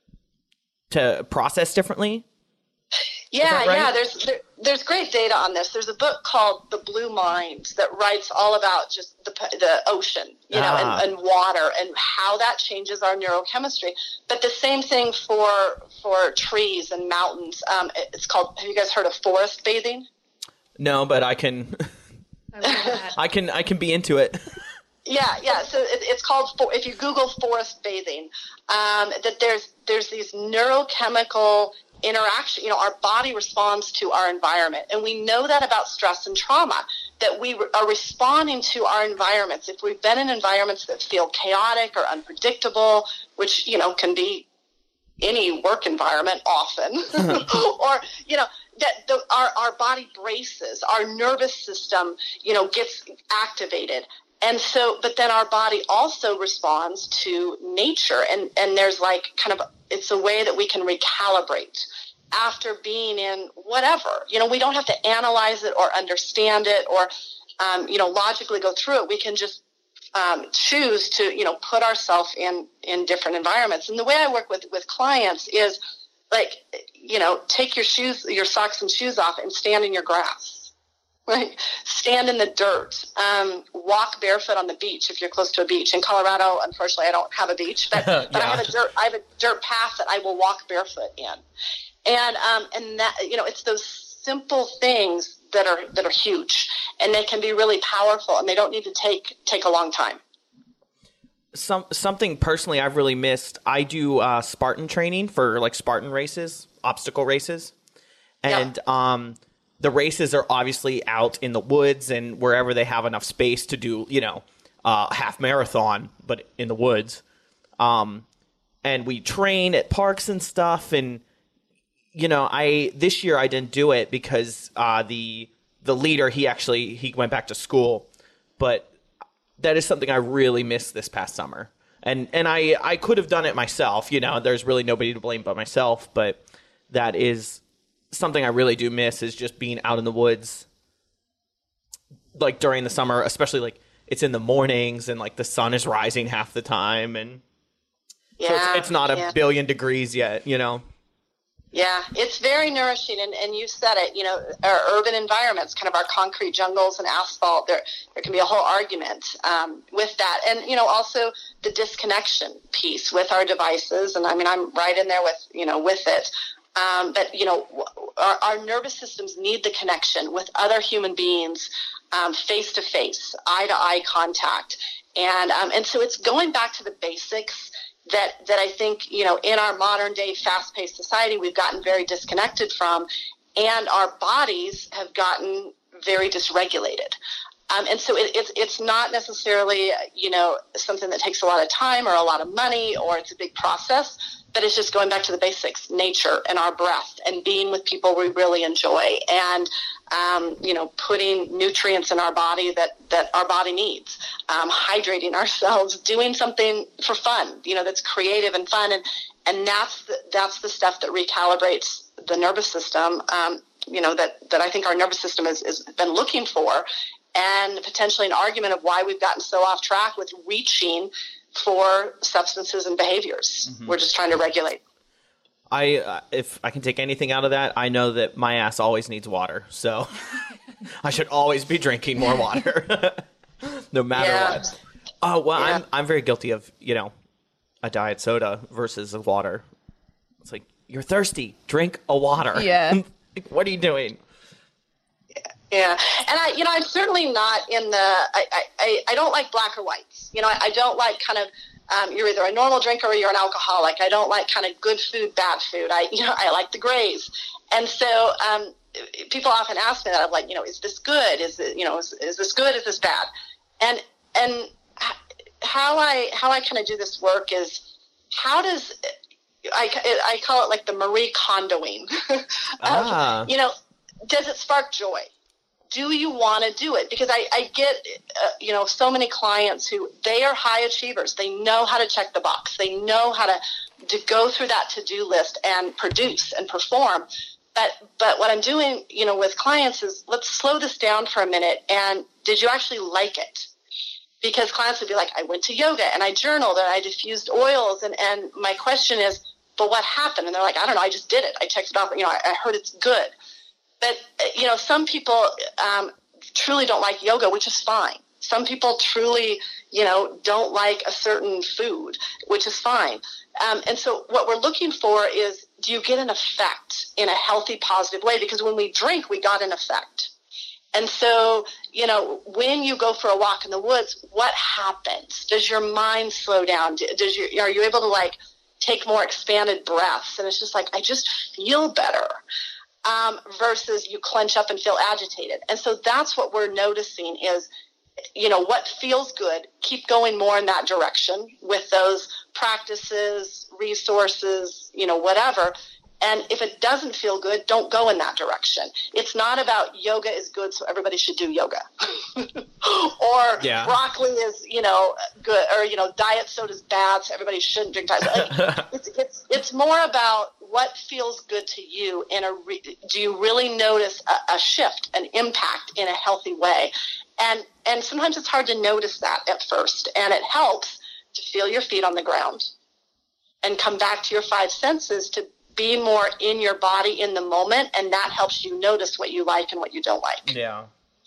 Speaker 1: to process differently.
Speaker 4: Yeah,
Speaker 1: right?
Speaker 4: yeah. There's there, there's great data on this. There's a book called The Blue Mind that writes all about just the the ocean, you know,
Speaker 1: Ah.
Speaker 4: and, and water and how that changes our neurochemistry. But the same thing for for trees and mountains. Um, it's called. Have you guys heard of forest bathing?
Speaker 1: No, but I can,
Speaker 3: I love that.
Speaker 1: I can, I can be into it.
Speaker 4: Yeah, yeah. So it, it's called, for, if you Google forest bathing, um, that there's there's these neurochemical interaction. You know, our body responds to our environment, and we know that about stress and trauma, that we re- are responding to our environments. If we've been in environments that feel chaotic or unpredictable, which, you know, can be any work environment often, or, you know, that the, our, our body braces, our nervous system, you know, gets activated. And so, but then our body also responds to nature. And, and there's like kind of, it's a way that we can recalibrate after being in whatever. You know, we don't have to analyze it or understand it or, um, you know, logically go through it. We can just um, choose to, you know, put ourselves in, in different environments. And the way I work with, with clients is like, you know, take your shoes, your socks and shoes off and stand in your grass. Right? Stand in the dirt. Um, walk barefoot on the beach if you're close to a beach. In Colorado, unfortunately, I don't have a beach, but, but
Speaker 1: Yeah.
Speaker 4: I have a dirt. I have a dirt path that I will walk barefoot in, and um, and that, you know, it's those simple things that are that are huge, and they can be really powerful, and they don't need to take take a long time.
Speaker 1: Some something personally I've really missed. I do uh, Spartan training for like Spartan races, obstacle races, and um. the races are obviously out in the woods and wherever they have enough space to do, you know, uh, half marathon, but in the woods. Um, and we train at parks and stuff. And, you know, I this year I didn't do it because uh, the the leader, he actually he went back to school. But that is something I really missed this past summer. And and I, I could have done it myself. You know, there's really nobody to blame but myself. But that is something I really do miss, is just being out in the woods, like during the summer, especially like it's in the mornings and like the sun is rising half the time. And
Speaker 4: yeah,
Speaker 1: so it's, it's not a
Speaker 4: yeah.
Speaker 1: billion degrees yet, you know?
Speaker 4: Yeah, it's very nourishing, and, and you said it, you know, our urban environments, kind of our concrete jungles and asphalt, there there can be a whole argument um, with that. And, you know, also the disconnection piece with our devices, and I mean, I'm right in there with, you know, with it. Um, but, you know, our, our nervous systems need the connection with other human beings, um, face-to-face, eye-to-eye contact. And um, and so it's going back to the basics that that I think, you know, in our modern day fast-paced society, we've gotten very disconnected from, and our bodies have gotten very dysregulated. Um, and so it, it's it's not necessarily, you know, something that takes a lot of time or a lot of money, or it's a big process, but it's just going back to the basics, nature and our breath and being with people we really enjoy, and, um, you know, putting nutrients in our body that, that our body needs, um, hydrating ourselves, doing something for fun, you know, that's creative and fun. And, and that's the, that's the stuff that recalibrates the nervous system, um, you know, that, that I think our nervous system has, has been looking for, and potentially an argument of why we've gotten so off track with reaching for substances and behaviors. Mm-hmm. We're just trying to regulate.
Speaker 1: I, uh, if I can take anything out of that, I know that my ass always needs water. So I should always be drinking more water, no matter
Speaker 4: yeah.
Speaker 1: what. Oh, well,
Speaker 4: yeah.
Speaker 1: I'm, I'm very guilty of, you know, a diet soda versus a water. It's like, you're thirsty, drink a water.
Speaker 3: Yeah.
Speaker 1: Like, what are you doing?
Speaker 4: Yeah, and I, you know, I'm certainly not in the. I, I, I don't like black or whites. You know, I, I don't like kind of. Um, you're either a normal drinker or you're an alcoholic. I don't like kind of good food, bad food. I, you know, I like the grays. And so, um, people often ask me that. I'm like, you know, is this good? Is it, you know, is, is this good? Is this bad? And and how I how I kind of do this work is, how does I I call it like the Marie Kondoing.
Speaker 1: ah.
Speaker 4: um, you know, does it spark joy? Do you want to do it? Because I, I get, uh, you know, so many clients who, they are high achievers. They know how to check the box. They know how to, to go through that to-do list and produce and perform. But, but what I'm doing, you know, with clients is, let's slow this down for a minute. And did you actually like it? Because clients would be like, I went to yoga and I journaled and I diffused oils. And, and my question is, but what happened? And they're like, I don't know. I just did it. I checked it off. You know, I, I heard it's good. But, you know, some people um, truly don't like yoga, which is fine. Some people truly, you know, don't like a certain food, which is fine. Um, and so what we're looking for is, do you get an effect in a healthy, positive way? Because when we drink, we got an effect. And so, you know, when you go for a walk in the woods, what happens? Does your mind slow down? Does you, are you able to, like, take more expanded breaths? And it's just like, I just feel better. Um, versus you clench up and feel agitated. And so that's what we're noticing is, you know, what feels good, keep going more in that direction with those practices, resources, you know, whatever. And if it doesn't feel good, don't go in that direction. It's not about yoga is good, so everybody should do yoga. or
Speaker 1: yeah.
Speaker 4: broccoli is, you know, good, or, you know, diet soda is bad, so everybody shouldn't drink diet soda. Like, it's, it's, it's more about what feels good to you. In a re- do you really notice a, a shift, an impact in a healthy way? And and sometimes it's hard to notice that at first, and it helps to feel your feet on the ground and come back to your five senses to be more in your body in the moment, and that helps you notice what you like and what you don't like.
Speaker 1: Yeah.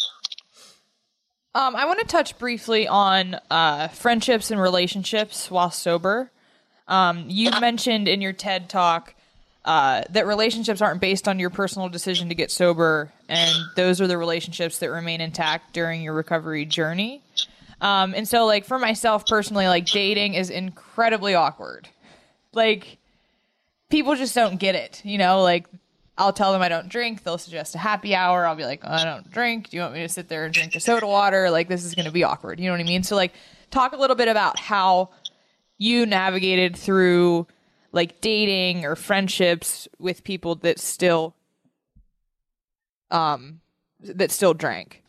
Speaker 3: Um, I want to touch briefly on uh, friendships and relationships while sober. Um, you mentioned in your TED Talk uh, that relationships aren't based on your personal decision to get sober, and those are the relationships that remain intact during your recovery journey. Um, and so, like, for myself personally, like, dating is incredibly awkward. Like, people just don't get it, you know? Like, I'll tell them I don't drink. They'll suggest a happy hour. I'll be like, oh, I don't drink. Do you want me to sit there and drink a soda water? Like, this is going to be awkward. You know what I mean? So, like, talk a little bit about how you navigated through, like, dating or friendships with people that still, um, that still drank.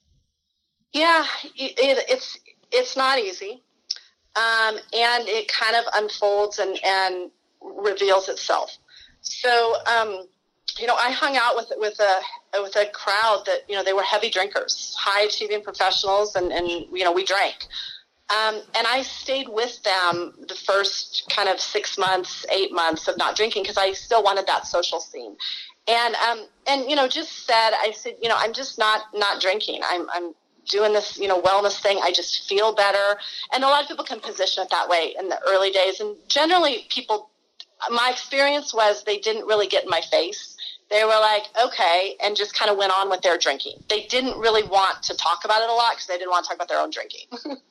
Speaker 4: Yeah, it, it, it's it's not easy, um, and it kind of unfolds and, and reveals itself. So, um, you know, I hung out with with a with a crowd that, you know, they were heavy drinkers, high achieving professionals, and, and you know, we drank. Um, and I stayed with them the first kind of six months, eight months of not drinking because I still wanted that social scene. And um, and you know, just said, I said, you know, I'm just not not drinking. I'm I'm doing this, you know, wellness thing. I just feel better. And a lot of people can position it that way in the early days. And generally people, my experience was they didn't really get in my face. They were like, okay, and just kind of went on with their drinking. They didn't really want to talk about it a lot because they didn't want to talk about their own drinking.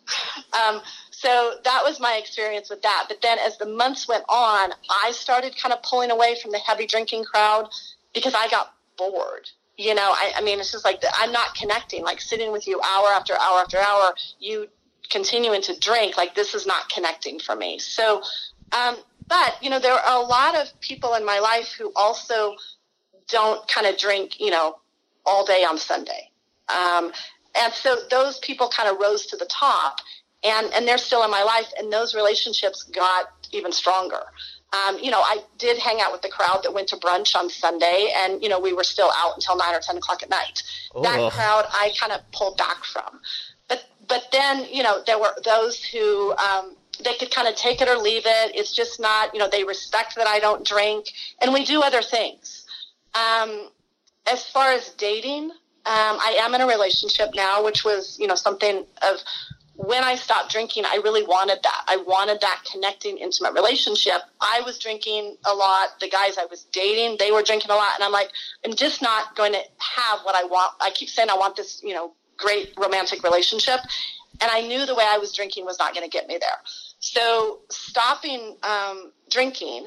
Speaker 4: um, so that was my experience with that. But then as the months went on, I started kind of pulling away from the heavy drinking crowd because I got bored. You know, I, I mean, it's just like, the, I'm not connecting, like sitting with you hour after hour after hour, you continuing to drink, like this is not connecting for me. So, um, but, you know, there are a lot of people in my life who also don't kind of drink, you know, all day on Sunday. Um, and so those people kind of rose to the top, and, and they're still in my life, and those relationships got even stronger. Um, you know, I did hang out with the crowd that went to brunch on Sunday, and, you know, we were still out until nine or ten o'clock at night. Oh. That crowd I kind of pulled back from. But but then, you know, there were those who um, they could kind of take it or leave it. It's just not, you know, they respect that I don't drink, and we do other things. Um, as far as dating, um, I am in a relationship now, which was, you know, something of when I stopped drinking, I really wanted that. I wanted that connecting, intimate relationship. I was drinking a lot. The guys I was dating, they were drinking a lot. And I'm like, I'm just not going to have what I want. I keep saying I want this, you know, great romantic relationship. And I knew the way I was drinking was not going to get me there. So stopping um, drinking,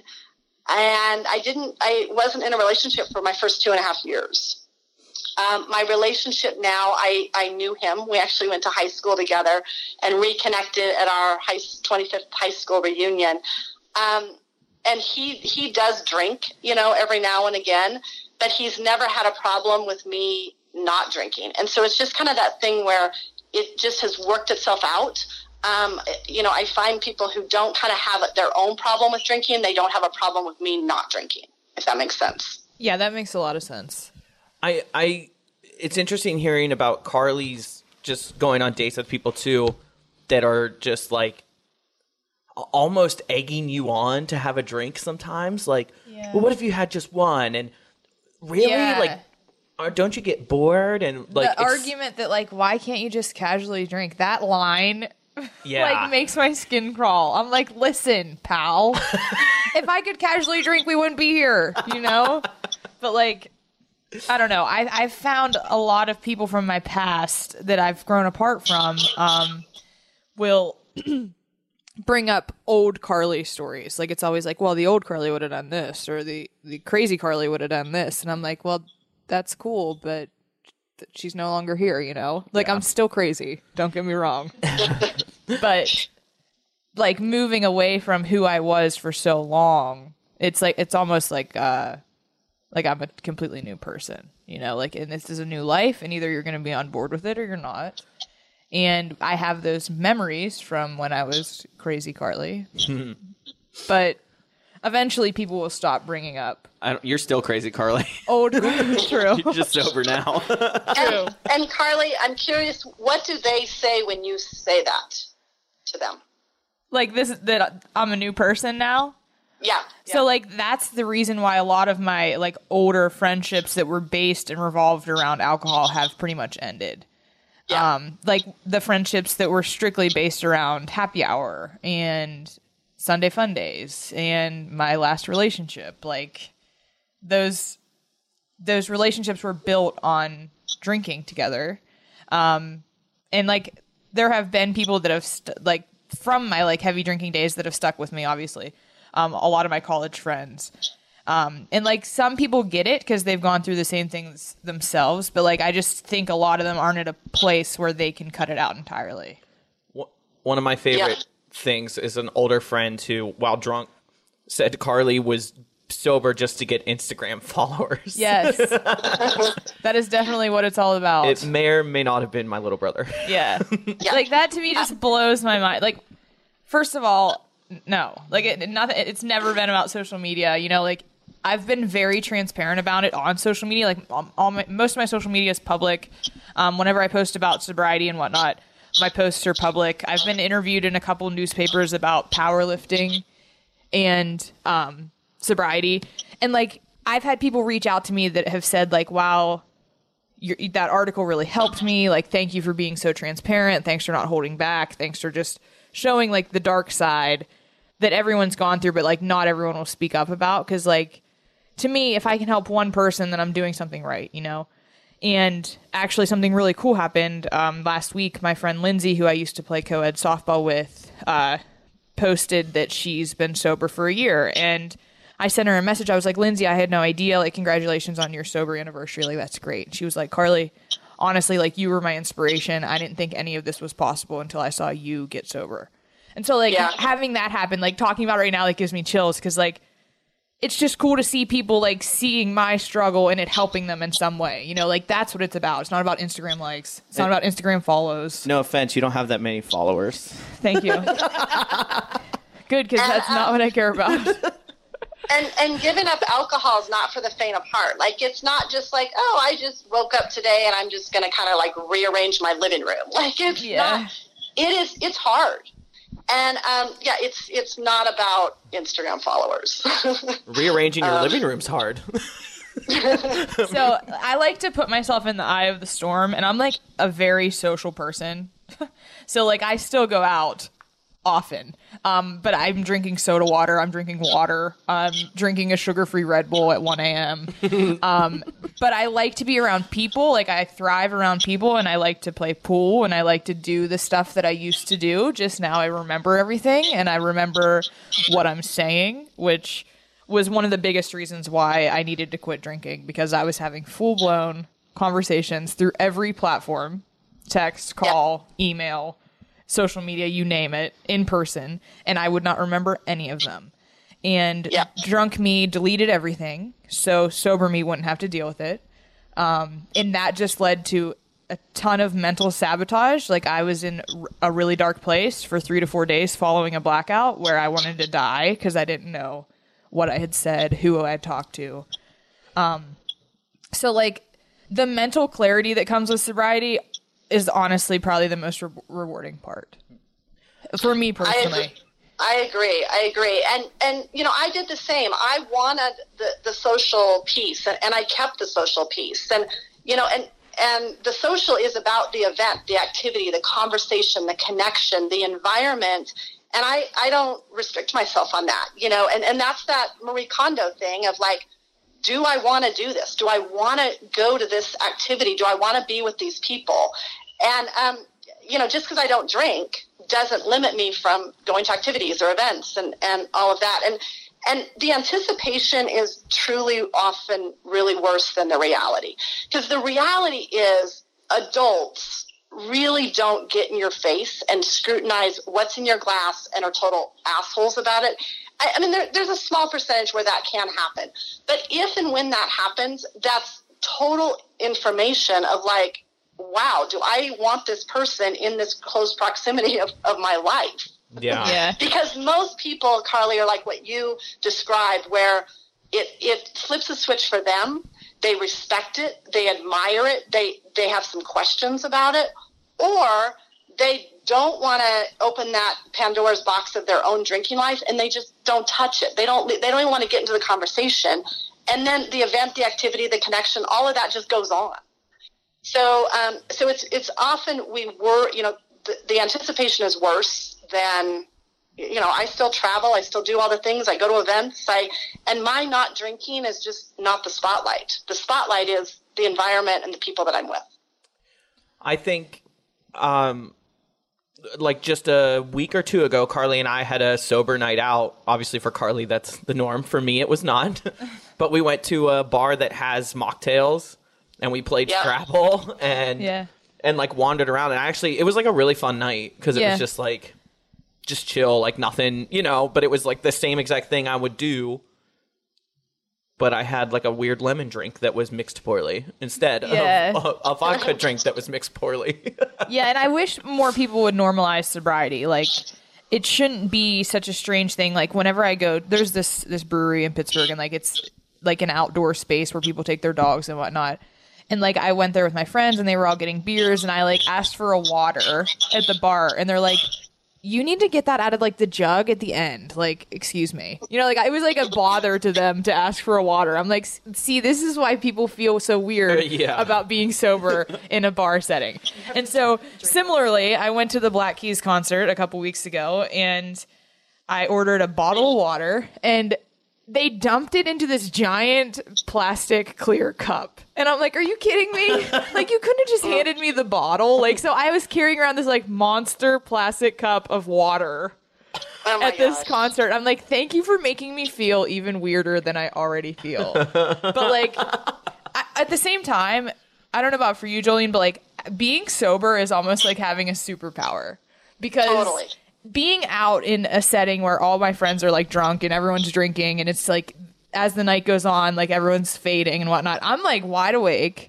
Speaker 4: and I didn't, I wasn't in a relationship for my first two and a half years. Um, my relationship now, I, I knew him. We actually went to high school together and reconnected at our high, twenty-fifth high school reunion. Um, and he, he does drink, you know, every now and again, but he's never had a problem with me not drinking. And so it's just kind of that thing where it just has worked itself out. Um, you know, I find people who don't kind of have their own problem with drinking, they don't have a problem with me not drinking, if that makes sense.
Speaker 3: Yeah, that makes a lot of sense.
Speaker 1: I, I, it's interesting hearing about Carly's just going on dates with people too that are just like almost egging you on to have a drink sometimes. Like, yeah. Well, what if you had just one? And really, yeah. like, or don't you get bored? And like
Speaker 3: the argument that like, why can't you just casually drink? That line,
Speaker 1: yeah,
Speaker 3: like makes my skin crawl. I'm like, listen, pal, if I could casually drink, we wouldn't be here, you know. But like, I don't know. I, I've found a lot of people from my past that I've grown apart from um, will bring up old Carly stories. Like, it's always like, well, the old Carly would have done this, or the, the crazy Carly would have done this. And I'm like, well, that's cool, but th- she's no longer here, you know? Like, yeah. I'm still crazy. Don't get me wrong. But, like, moving away from who I was for so long, it's like, it's almost like... Uh, Like, I'm a completely new person, you know, like, and this is a new life, and either you're going to be on board with it or you're not. And I have those memories from when I was crazy Carly. But eventually people will stop bringing up.
Speaker 1: I don't, you're still crazy Carly.
Speaker 3: Oh, true.
Speaker 1: You're just sober now.
Speaker 4: and, and Carly, I'm curious, what do they say when you say that to them?
Speaker 3: Like this, that I'm a new person now?
Speaker 4: Yeah.
Speaker 3: So,
Speaker 4: yeah.
Speaker 3: like, that's the reason why a lot of my, like, older friendships that were based and revolved around alcohol have pretty much ended.
Speaker 4: Yeah.
Speaker 3: Um, like, the friendships that were strictly based around happy hour and Sunday fun days and my last relationship. Like, those those relationships were built on drinking together. Um, and, like, there have been people that have, st- like, from my, like, heavy drinking days that have stuck with me, obviously. Um, a lot of my college friends. Um, and like some people get it because they've gone through the same things themselves, but like I just think a lot of them aren't at a place where they can cut it out entirely.
Speaker 1: One of my favorite
Speaker 4: Yeah.
Speaker 1: things is an older friend who, while drunk, said Carly was sober just to get Instagram followers.
Speaker 3: Yes. That is definitely what it's all about.
Speaker 1: It may or may not have been my little brother.
Speaker 3: Yeah. Like that to me just blows my mind. Like, first of all, no. Like it nothing it's never been about social media, you know, like I've been very transparent about it on social media. Like all, all my, most of my social media is public. Um, whenever I post about sobriety and whatnot, my posts are public. I've been interviewed in a couple newspapers about powerlifting and um, sobriety. And like, I've had people reach out to me that have said like, wow, your, that article really helped me. Like, thank you for being so transparent. Thanks for not holding back. Thanks for just showing like the dark side that everyone's gone through, but like not everyone will speak up about. Cause like, to me, if I can help one person, then I'm doing something right, you know? And actually something really cool happened um, last week. My friend Lindsay, who I used to play co-ed softball with, uh, posted that she's been sober for a year. And I sent her a message. I was like, Lindsay, I had no idea. Like, congratulations on your sober anniversary. Like, that's great. And she was like, Carly, honestly, like, you were my inspiration. I didn't think any of this was possible until I saw you get sober. And so, like,
Speaker 4: Yeah.
Speaker 3: having that happen, like, talking about it right now, like, gives me chills because, like, it's just cool to see people like seeing my struggle and it helping them in some way. You know, like that's what it's about. It's not about Instagram likes. It's not about Instagram follows.
Speaker 1: No offense, you don't have that many followers.
Speaker 3: Thank you. Good, because that's not what I care about.
Speaker 4: And and giving up alcohol is not for the faint of heart. Like, it's not just like, oh, I just woke up today and I'm just going to kind of like rearrange my living room. Like, it's
Speaker 3: Yeah.
Speaker 4: not, it is, it's hard. And um, yeah, it's it's not about Instagram followers.
Speaker 1: Rearranging your living room's hard.
Speaker 3: So I like to put myself in the eye of the storm, and I'm like a very social person. So like I still go out often, um, but I'm drinking soda water. I'm drinking water. I'm drinking a sugar-free Red Bull at one a.m. um, but I like to be around people. Like I thrive around people, and I like to play pool, and I like to do the stuff that I used to do. Just now I remember everything, and I remember what I'm saying, which was one of the biggest reasons why I needed to quit drinking, because I was having full-blown conversations through every platform, text, call, email, social media, you name it, in person, and I would not remember any of them. And
Speaker 4: Yeah.
Speaker 3: drunk me deleted everything, so sober me wouldn't have to deal with it. Um, and that just led to a ton of mental sabotage. Like I was in r- a really dark place for three to four days following a blackout where I wanted to die because I didn't know what I had said, who I had talked to. Um, so like the mental clarity that comes with sobriety is honestly probably the most re- rewarding part for me
Speaker 4: I
Speaker 3: personally.
Speaker 4: agree. I agree. I agree. And, and, you know, I did the same. I wanted the, the social piece and, and I kept the social piece and, you know, and, and the social is about the event, the activity, the conversation, the connection, the environment. And I, I don't restrict myself on that, you know, and, and that's that Marie Kondo thing of like, do I want to do this? Do I want to go to this activity? Do I want to be with these people? And, um, you know, just because I don't drink doesn't limit me from going to activities or events and, and all of that. And, and the anticipation is truly often really worse than the reality. Because the reality is adults really don't get in your face and scrutinize what's in your glass and are total assholes about it. I, I mean, there, there's a small percentage where that can happen. But if and when that happens, that's total information of like, wow, do I want this person in this close proximity of, of my life?
Speaker 1: Yeah.
Speaker 3: Yeah.
Speaker 4: Because most people, Carly, are like what you described, where it, it flips a switch for them. They respect it. They admire it. They, they have some questions about it. Or they don't want to open that Pandora's box of their own drinking life, and they just don't touch it. They don't, they don't even want to get into the conversation. And then the event, the activity, the connection, all of that just goes on. So, um, so it's, it's often we were, you know, the, the anticipation is worse than, you know, I still travel. I still do all the things. I go to events. I, and my not drinking is just not the spotlight. The spotlight is the environment and the people that I'm with.
Speaker 1: I think, um, like just a week or two ago, Carly and I had a sober night out. Obviously for Carly, that's the norm. For me, it was not. But we went to a bar that has mocktails and we played
Speaker 4: Yeah.
Speaker 1: Scrabble and
Speaker 3: Yeah.
Speaker 1: and like wandered around. And actually, it was like a really fun night because it
Speaker 3: Yeah.
Speaker 1: was just like just chill, like nothing, you know. But it was like the same exact thing I would do. But I had like a weird lemon drink that was mixed poorly instead
Speaker 3: Yeah.
Speaker 1: of a, a vodka drink that was mixed poorly.
Speaker 3: Yeah, and I wish more people would normalize sobriety. Like, it shouldn't be such a strange thing. Like, whenever I go, there's this this brewery in Pittsburgh, and like it's like an outdoor space where people take their dogs and whatnot. And like I went there with my friends, and they were all getting beers, and I like asked for a water at the bar, and they're like, you need to get that out of like the jug at the end. Like, excuse me. You know, like it was like a bother to them to ask for a water. I'm like, see, this is why people feel so weird
Speaker 1: Yeah.
Speaker 3: about being sober in a bar setting. And so similarly, I went to the Black Keys concert a couple weeks ago and I ordered a bottle of water and they dumped it into this giant plastic clear cup. And I'm like, are you kidding me? Like, you couldn't have just handed me the bottle. Like, so I was carrying around this like monster plastic cup of water
Speaker 4: Oh my
Speaker 3: at this
Speaker 4: gosh.
Speaker 3: concert. I'm like, thank you for making me feel even weirder than I already feel. But like, I, at the same time, I don't know about for you, Jolene, but like being sober is almost like having a superpower because
Speaker 4: Totally.
Speaker 3: being out in a setting where all my friends are like drunk and everyone's drinking and it's like as the night goes on, like everyone's fading and whatnot, I'm like wide awake,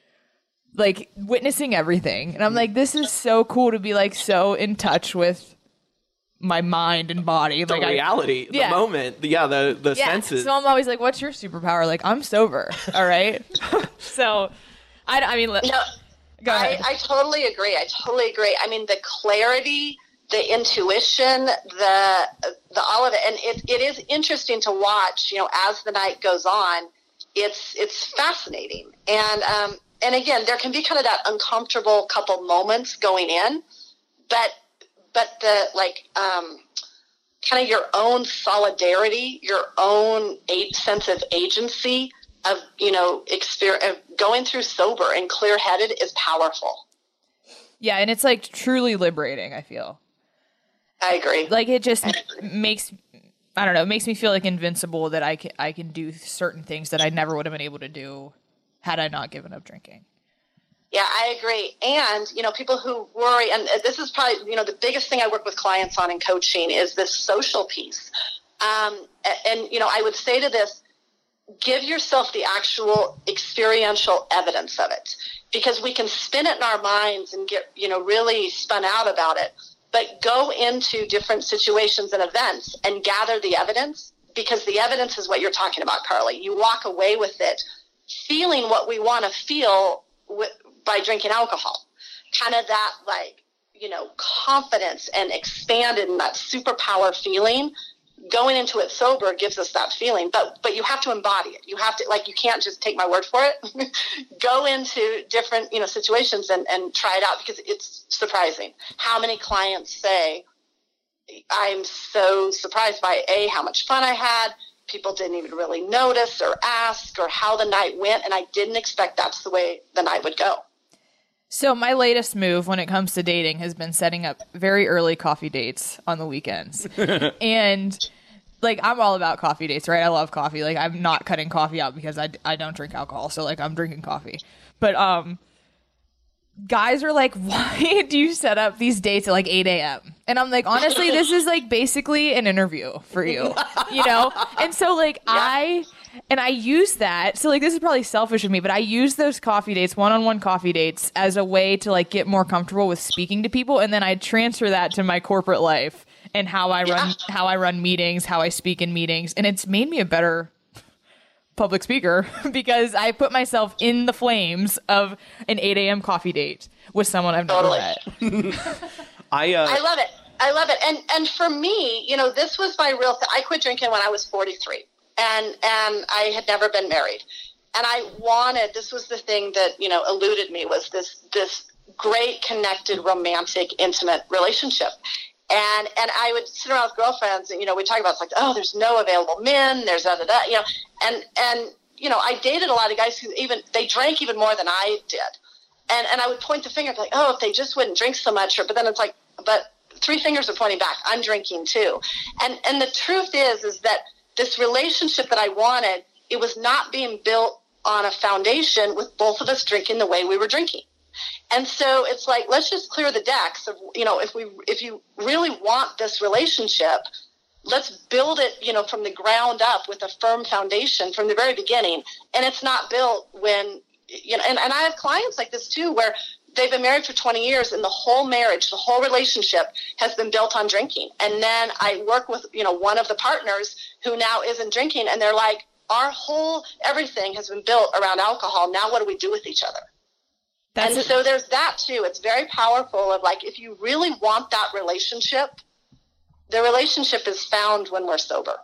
Speaker 3: like witnessing everything. And I'm like, this is so cool to be like so in touch with my mind and body.
Speaker 1: The
Speaker 3: Like I,
Speaker 1: reality, the
Speaker 3: yeah.
Speaker 1: moment, the, yeah, the the
Speaker 3: yeah.
Speaker 1: senses.
Speaker 3: So I'm always like, what's your superpower? Like, I'm sober. All right. So I, I mean, let,
Speaker 4: No,
Speaker 3: go
Speaker 4: I,
Speaker 3: ahead.
Speaker 4: I totally agree. I totally agree. I mean, the clarity, the intuition, the the all of it, and it it is interesting to watch. You know, as the night goes on, it's it's fascinating, and um and again, there can be kind of that uncomfortable couple moments going in, but but the like um kind of your own solidarity, your own a- sense of agency of you know experience of going through sober and clear headed is powerful.
Speaker 3: Yeah, and it's like truly liberating, I feel.
Speaker 4: I agree.
Speaker 3: Like it just makes I don't know, it makes me feel like invincible that I can I can do certain things that I never would have been able to do had I not given up drinking.
Speaker 4: Yeah, I agree. And, you know, people who worry, and this is probably, you know, the biggest thing I work with clients on in coaching is this social piece. Um, and, you know, I would say to this, give yourself the actual experiential evidence of it, because we can spin it in our minds and get, you know, really spun out about it. But go into different situations and events and gather the evidence, because the evidence is what you're talking about, Carly. You walk away with it feeling what we want to feel with, by drinking alcohol. Kind of that, like, you know, confidence and expanded and that superpower feeling. Going into it sober gives us that feeling, but but you have to embody it. You have to, like, you can't just take my word for it. Go into different, you know, situations and, and try it out, because it's surprising. How many clients say, I'm so surprised by A, how much fun I had. People didn't even really notice or ask or how the night went, and I didn't expect that's the way the night would go.
Speaker 3: So my latest move when it comes to dating has been setting up very early coffee dates on the weekends. And like, I'm all about coffee dates, right? I love coffee. Like, I'm not cutting coffee out because I, I don't drink alcohol. So like, I'm drinking coffee. But um, guys are like, why do you set up these dates at like eight a.m.? And I'm like, honestly, this is like basically an interview for you, you know? And so like, I... And I use that. So like, this is probably selfish of me, but I use those coffee dates, one-on-one coffee dates, as a way to like get more comfortable with speaking to people. And then I transfer that to my corporate life and how I run,
Speaker 4: Yeah.
Speaker 3: how I run meetings, how I speak in meetings. And it's made me a better public speaker because I put myself in the flames of an eight a.m. coffee date with someone I've never
Speaker 4: Totally.
Speaker 3: met.
Speaker 1: I uh,
Speaker 4: I love it. I love it. And and for me, you know, this was my real th- I quit drinking when I was forty-three. And and I had never been married. And I wanted, this was the thing that, you know, eluded me, was this this great, connected, romantic, intimate relationship. And and I would sit around with girlfriends and, you know, we talk about, it's like, oh, there's no available men, there's da da da, you know. And, and you know, I dated a lot of guys who even, they drank even more than I did. And and I would point the finger, like, oh, if they just wouldn't drink so much. Or, but then it's like, but three fingers are pointing back. I'm drinking too. And and the truth is, is that this relationship that I wanted, it was not being built on a foundation with both of us drinking the way we were drinking. And so it's like, let's just clear the decks of, you know, if we, if you really want this relationship, let's build it, you know, from the ground up with a firm foundation from the very beginning. And it's not built when, you know, and, and I have clients like this too, where they've been married for twenty years and the whole marriage, the whole relationship has been built on drinking. And then I work with, you know, one of the partners who now isn't drinking, and they're like, our whole, everything has been built around alcohol. Now what do we do with each other? That's and it. So there's that too. It's very powerful of like, if you really want that relationship, the relationship is found when we're sober.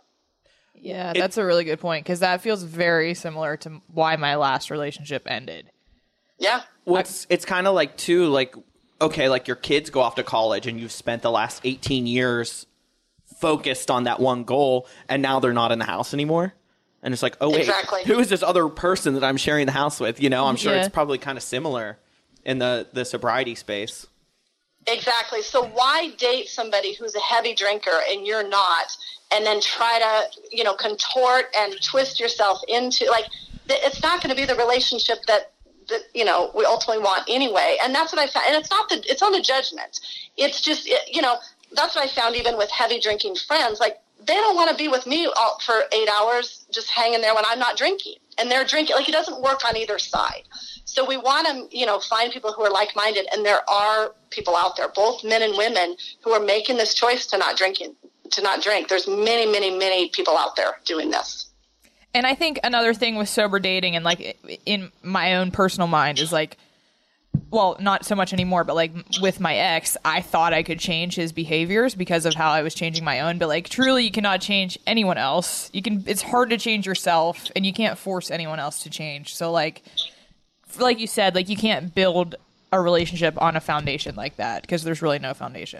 Speaker 3: Yeah, that's it, a really good point, because that feels very similar to why my last relationship ended.
Speaker 4: Yeah.
Speaker 1: Well, it's, it's kind of like, too, like, okay, like your kids go off to college and you've spent the last eighteen years focused on that one goal, and now they're not in the house anymore. And it's like, oh, wait,
Speaker 4: exactly.
Speaker 1: Who is this other person that I'm sharing the house with? You know, I'm sure
Speaker 3: yeah.
Speaker 1: it's probably kind of similar in the, the sobriety space.
Speaker 4: Exactly. So why date somebody who's a heavy drinker and you're not, and then try to, you know, contort and twist yourself into, like, it's not going to be the relationship that, that, you know, we ultimately want anyway. And that's what I found. And it's not the, it's not a judgment. It's just, it, you know, that's what I found even with heavy drinking friends. Like, they don't want to be with me all, for eight hours just hanging there when I'm not drinking. And they're drinking. Like, it doesn't work on either side. So we want to, you know, find people who are like-minded. And there are people out there, both men and women, who are making this choice to not drinking, to not drink. There's many, many, many people out there doing this.
Speaker 3: And I think another thing with sober dating, and like in my own personal mind, is like, well, not so much anymore, but like with my ex, I thought I could change his behaviors because of how I was changing my own. But like, truly, you cannot change anyone else. You can, it's hard to change yourself, and you can't force anyone else to change. So like, like you said, like you can't build a relationship on a foundation like that, because there's really no foundation.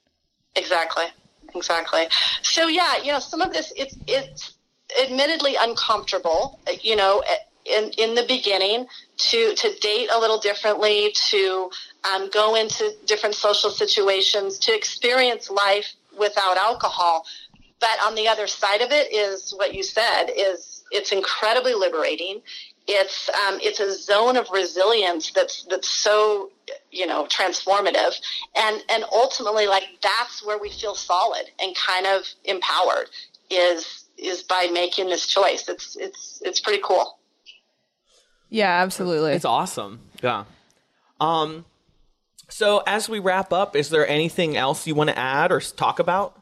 Speaker 4: Exactly. Exactly. So yeah, you know, some of this, it's, it's admittedly uncomfortable, you know, in, in the beginning, to, to date a little differently, to um, go into different social situations, to experience life without alcohol. But on the other side of it is what you said, is it's incredibly liberating. It's um, it's a zone of resilience that's that's so, you know, transformative. And and ultimately, like, that's where we feel solid and kind of empowered, is is by making this choice. It's it's it's pretty cool.
Speaker 3: Yeah, absolutely.
Speaker 1: It's awesome. Yeah. Um. So as we wrap up, is there anything else you want to add or talk about?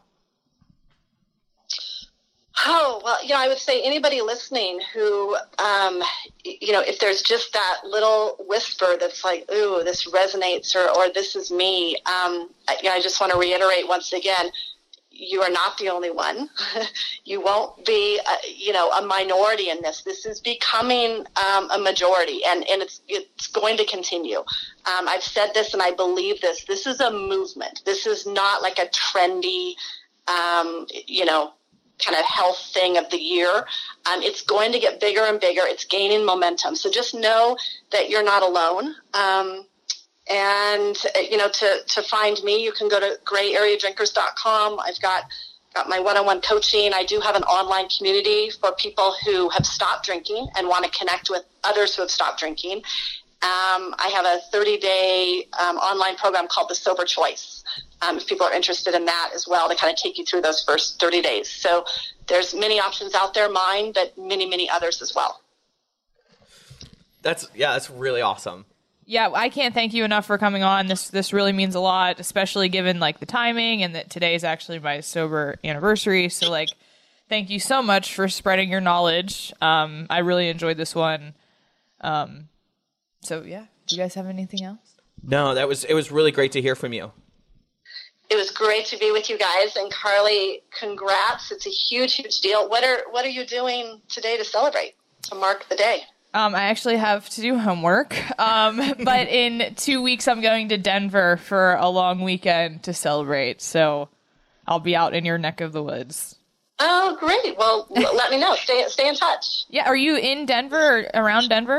Speaker 4: Oh, well, you know, I would say anybody listening who, um, you know, if there's just that little whisper that's like, ooh, this resonates, or, or this is me, um, I, you know, I just want to reiterate once again, you are not the only one. You won't be, uh, you know, a minority in this. This is becoming um, a majority, and, and it's it's going to continue. Um, I've said this, and I believe this. This is a movement. This is not like a trendy, um, you know, kind of health thing of the year. Um, it's going to get bigger and bigger. It's gaining momentum. So just know that you're not alone. Um, and, you know, to, to find me, you can go to gray area drinkers dot com. I've got, got my one-on-one coaching. I do have an online community for people who have stopped drinking and want to connect with others who have stopped drinking. Um, I have a thirty-day um, online program called The Sober Choice. Um, if people are interested in that as well, to kind of take you through those first thirty days. So there's many options out there, mine, but many, many others as well.
Speaker 1: That's, yeah, that's really awesome.
Speaker 3: Yeah, I can't thank you enough for coming on. This this really means a lot, especially given like the timing and that today is actually my sober anniversary. So like, thank you so much for spreading your knowledge. Um, I really enjoyed this one. Um, so yeah, do you guys have anything else?
Speaker 1: No, that was, it was really great to hear from you.
Speaker 4: It was great to be with you guys, and Carly, congrats. It's a huge, huge deal. What are, what are you doing today to celebrate, to mark the day?
Speaker 3: Um, I actually have to do homework, um, but in two weeks I'm going to Denver for a long weekend to celebrate, so I'll be out in your neck of the woods.
Speaker 4: Oh, great. Well, let me know. Stay stay in touch.
Speaker 3: Yeah, are you in Denver or around Denver?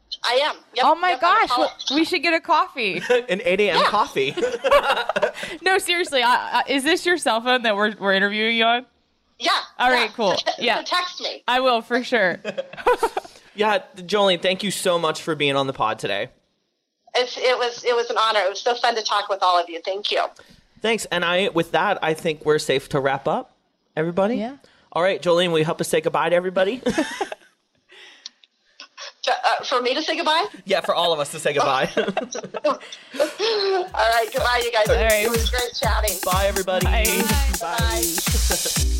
Speaker 4: I am. Yep,
Speaker 3: Oh my
Speaker 4: yep, I'm a
Speaker 3: gosh,
Speaker 4: poli-
Speaker 3: well, we should get a coffee.
Speaker 1: An eight a.m. coffee.
Speaker 3: No, seriously, I, I, is this your cell phone that we're we're interviewing you on?
Speaker 4: Yeah.
Speaker 3: All
Speaker 4: yeah.
Speaker 3: right, cool.
Speaker 4: So,
Speaker 3: Yeah.
Speaker 4: So text me.
Speaker 3: I will for sure.
Speaker 1: Yeah, Jolene, thank you so much for being on the pod today.
Speaker 4: It's, it was it was an honor. It was so fun to talk with all of you. Thank you.
Speaker 1: Thanks. And I, with that, I think we're safe to wrap up. Everybody?
Speaker 3: Yeah.
Speaker 1: All right, Jolene, will you help us say goodbye to everybody?
Speaker 4: To, uh, for me to say goodbye?
Speaker 1: Yeah, for all of us to say goodbye.
Speaker 4: All right. Goodbye, you guys.
Speaker 3: All right.
Speaker 4: It was great chatting.
Speaker 1: Bye, everybody.
Speaker 3: Bye.
Speaker 4: Bye.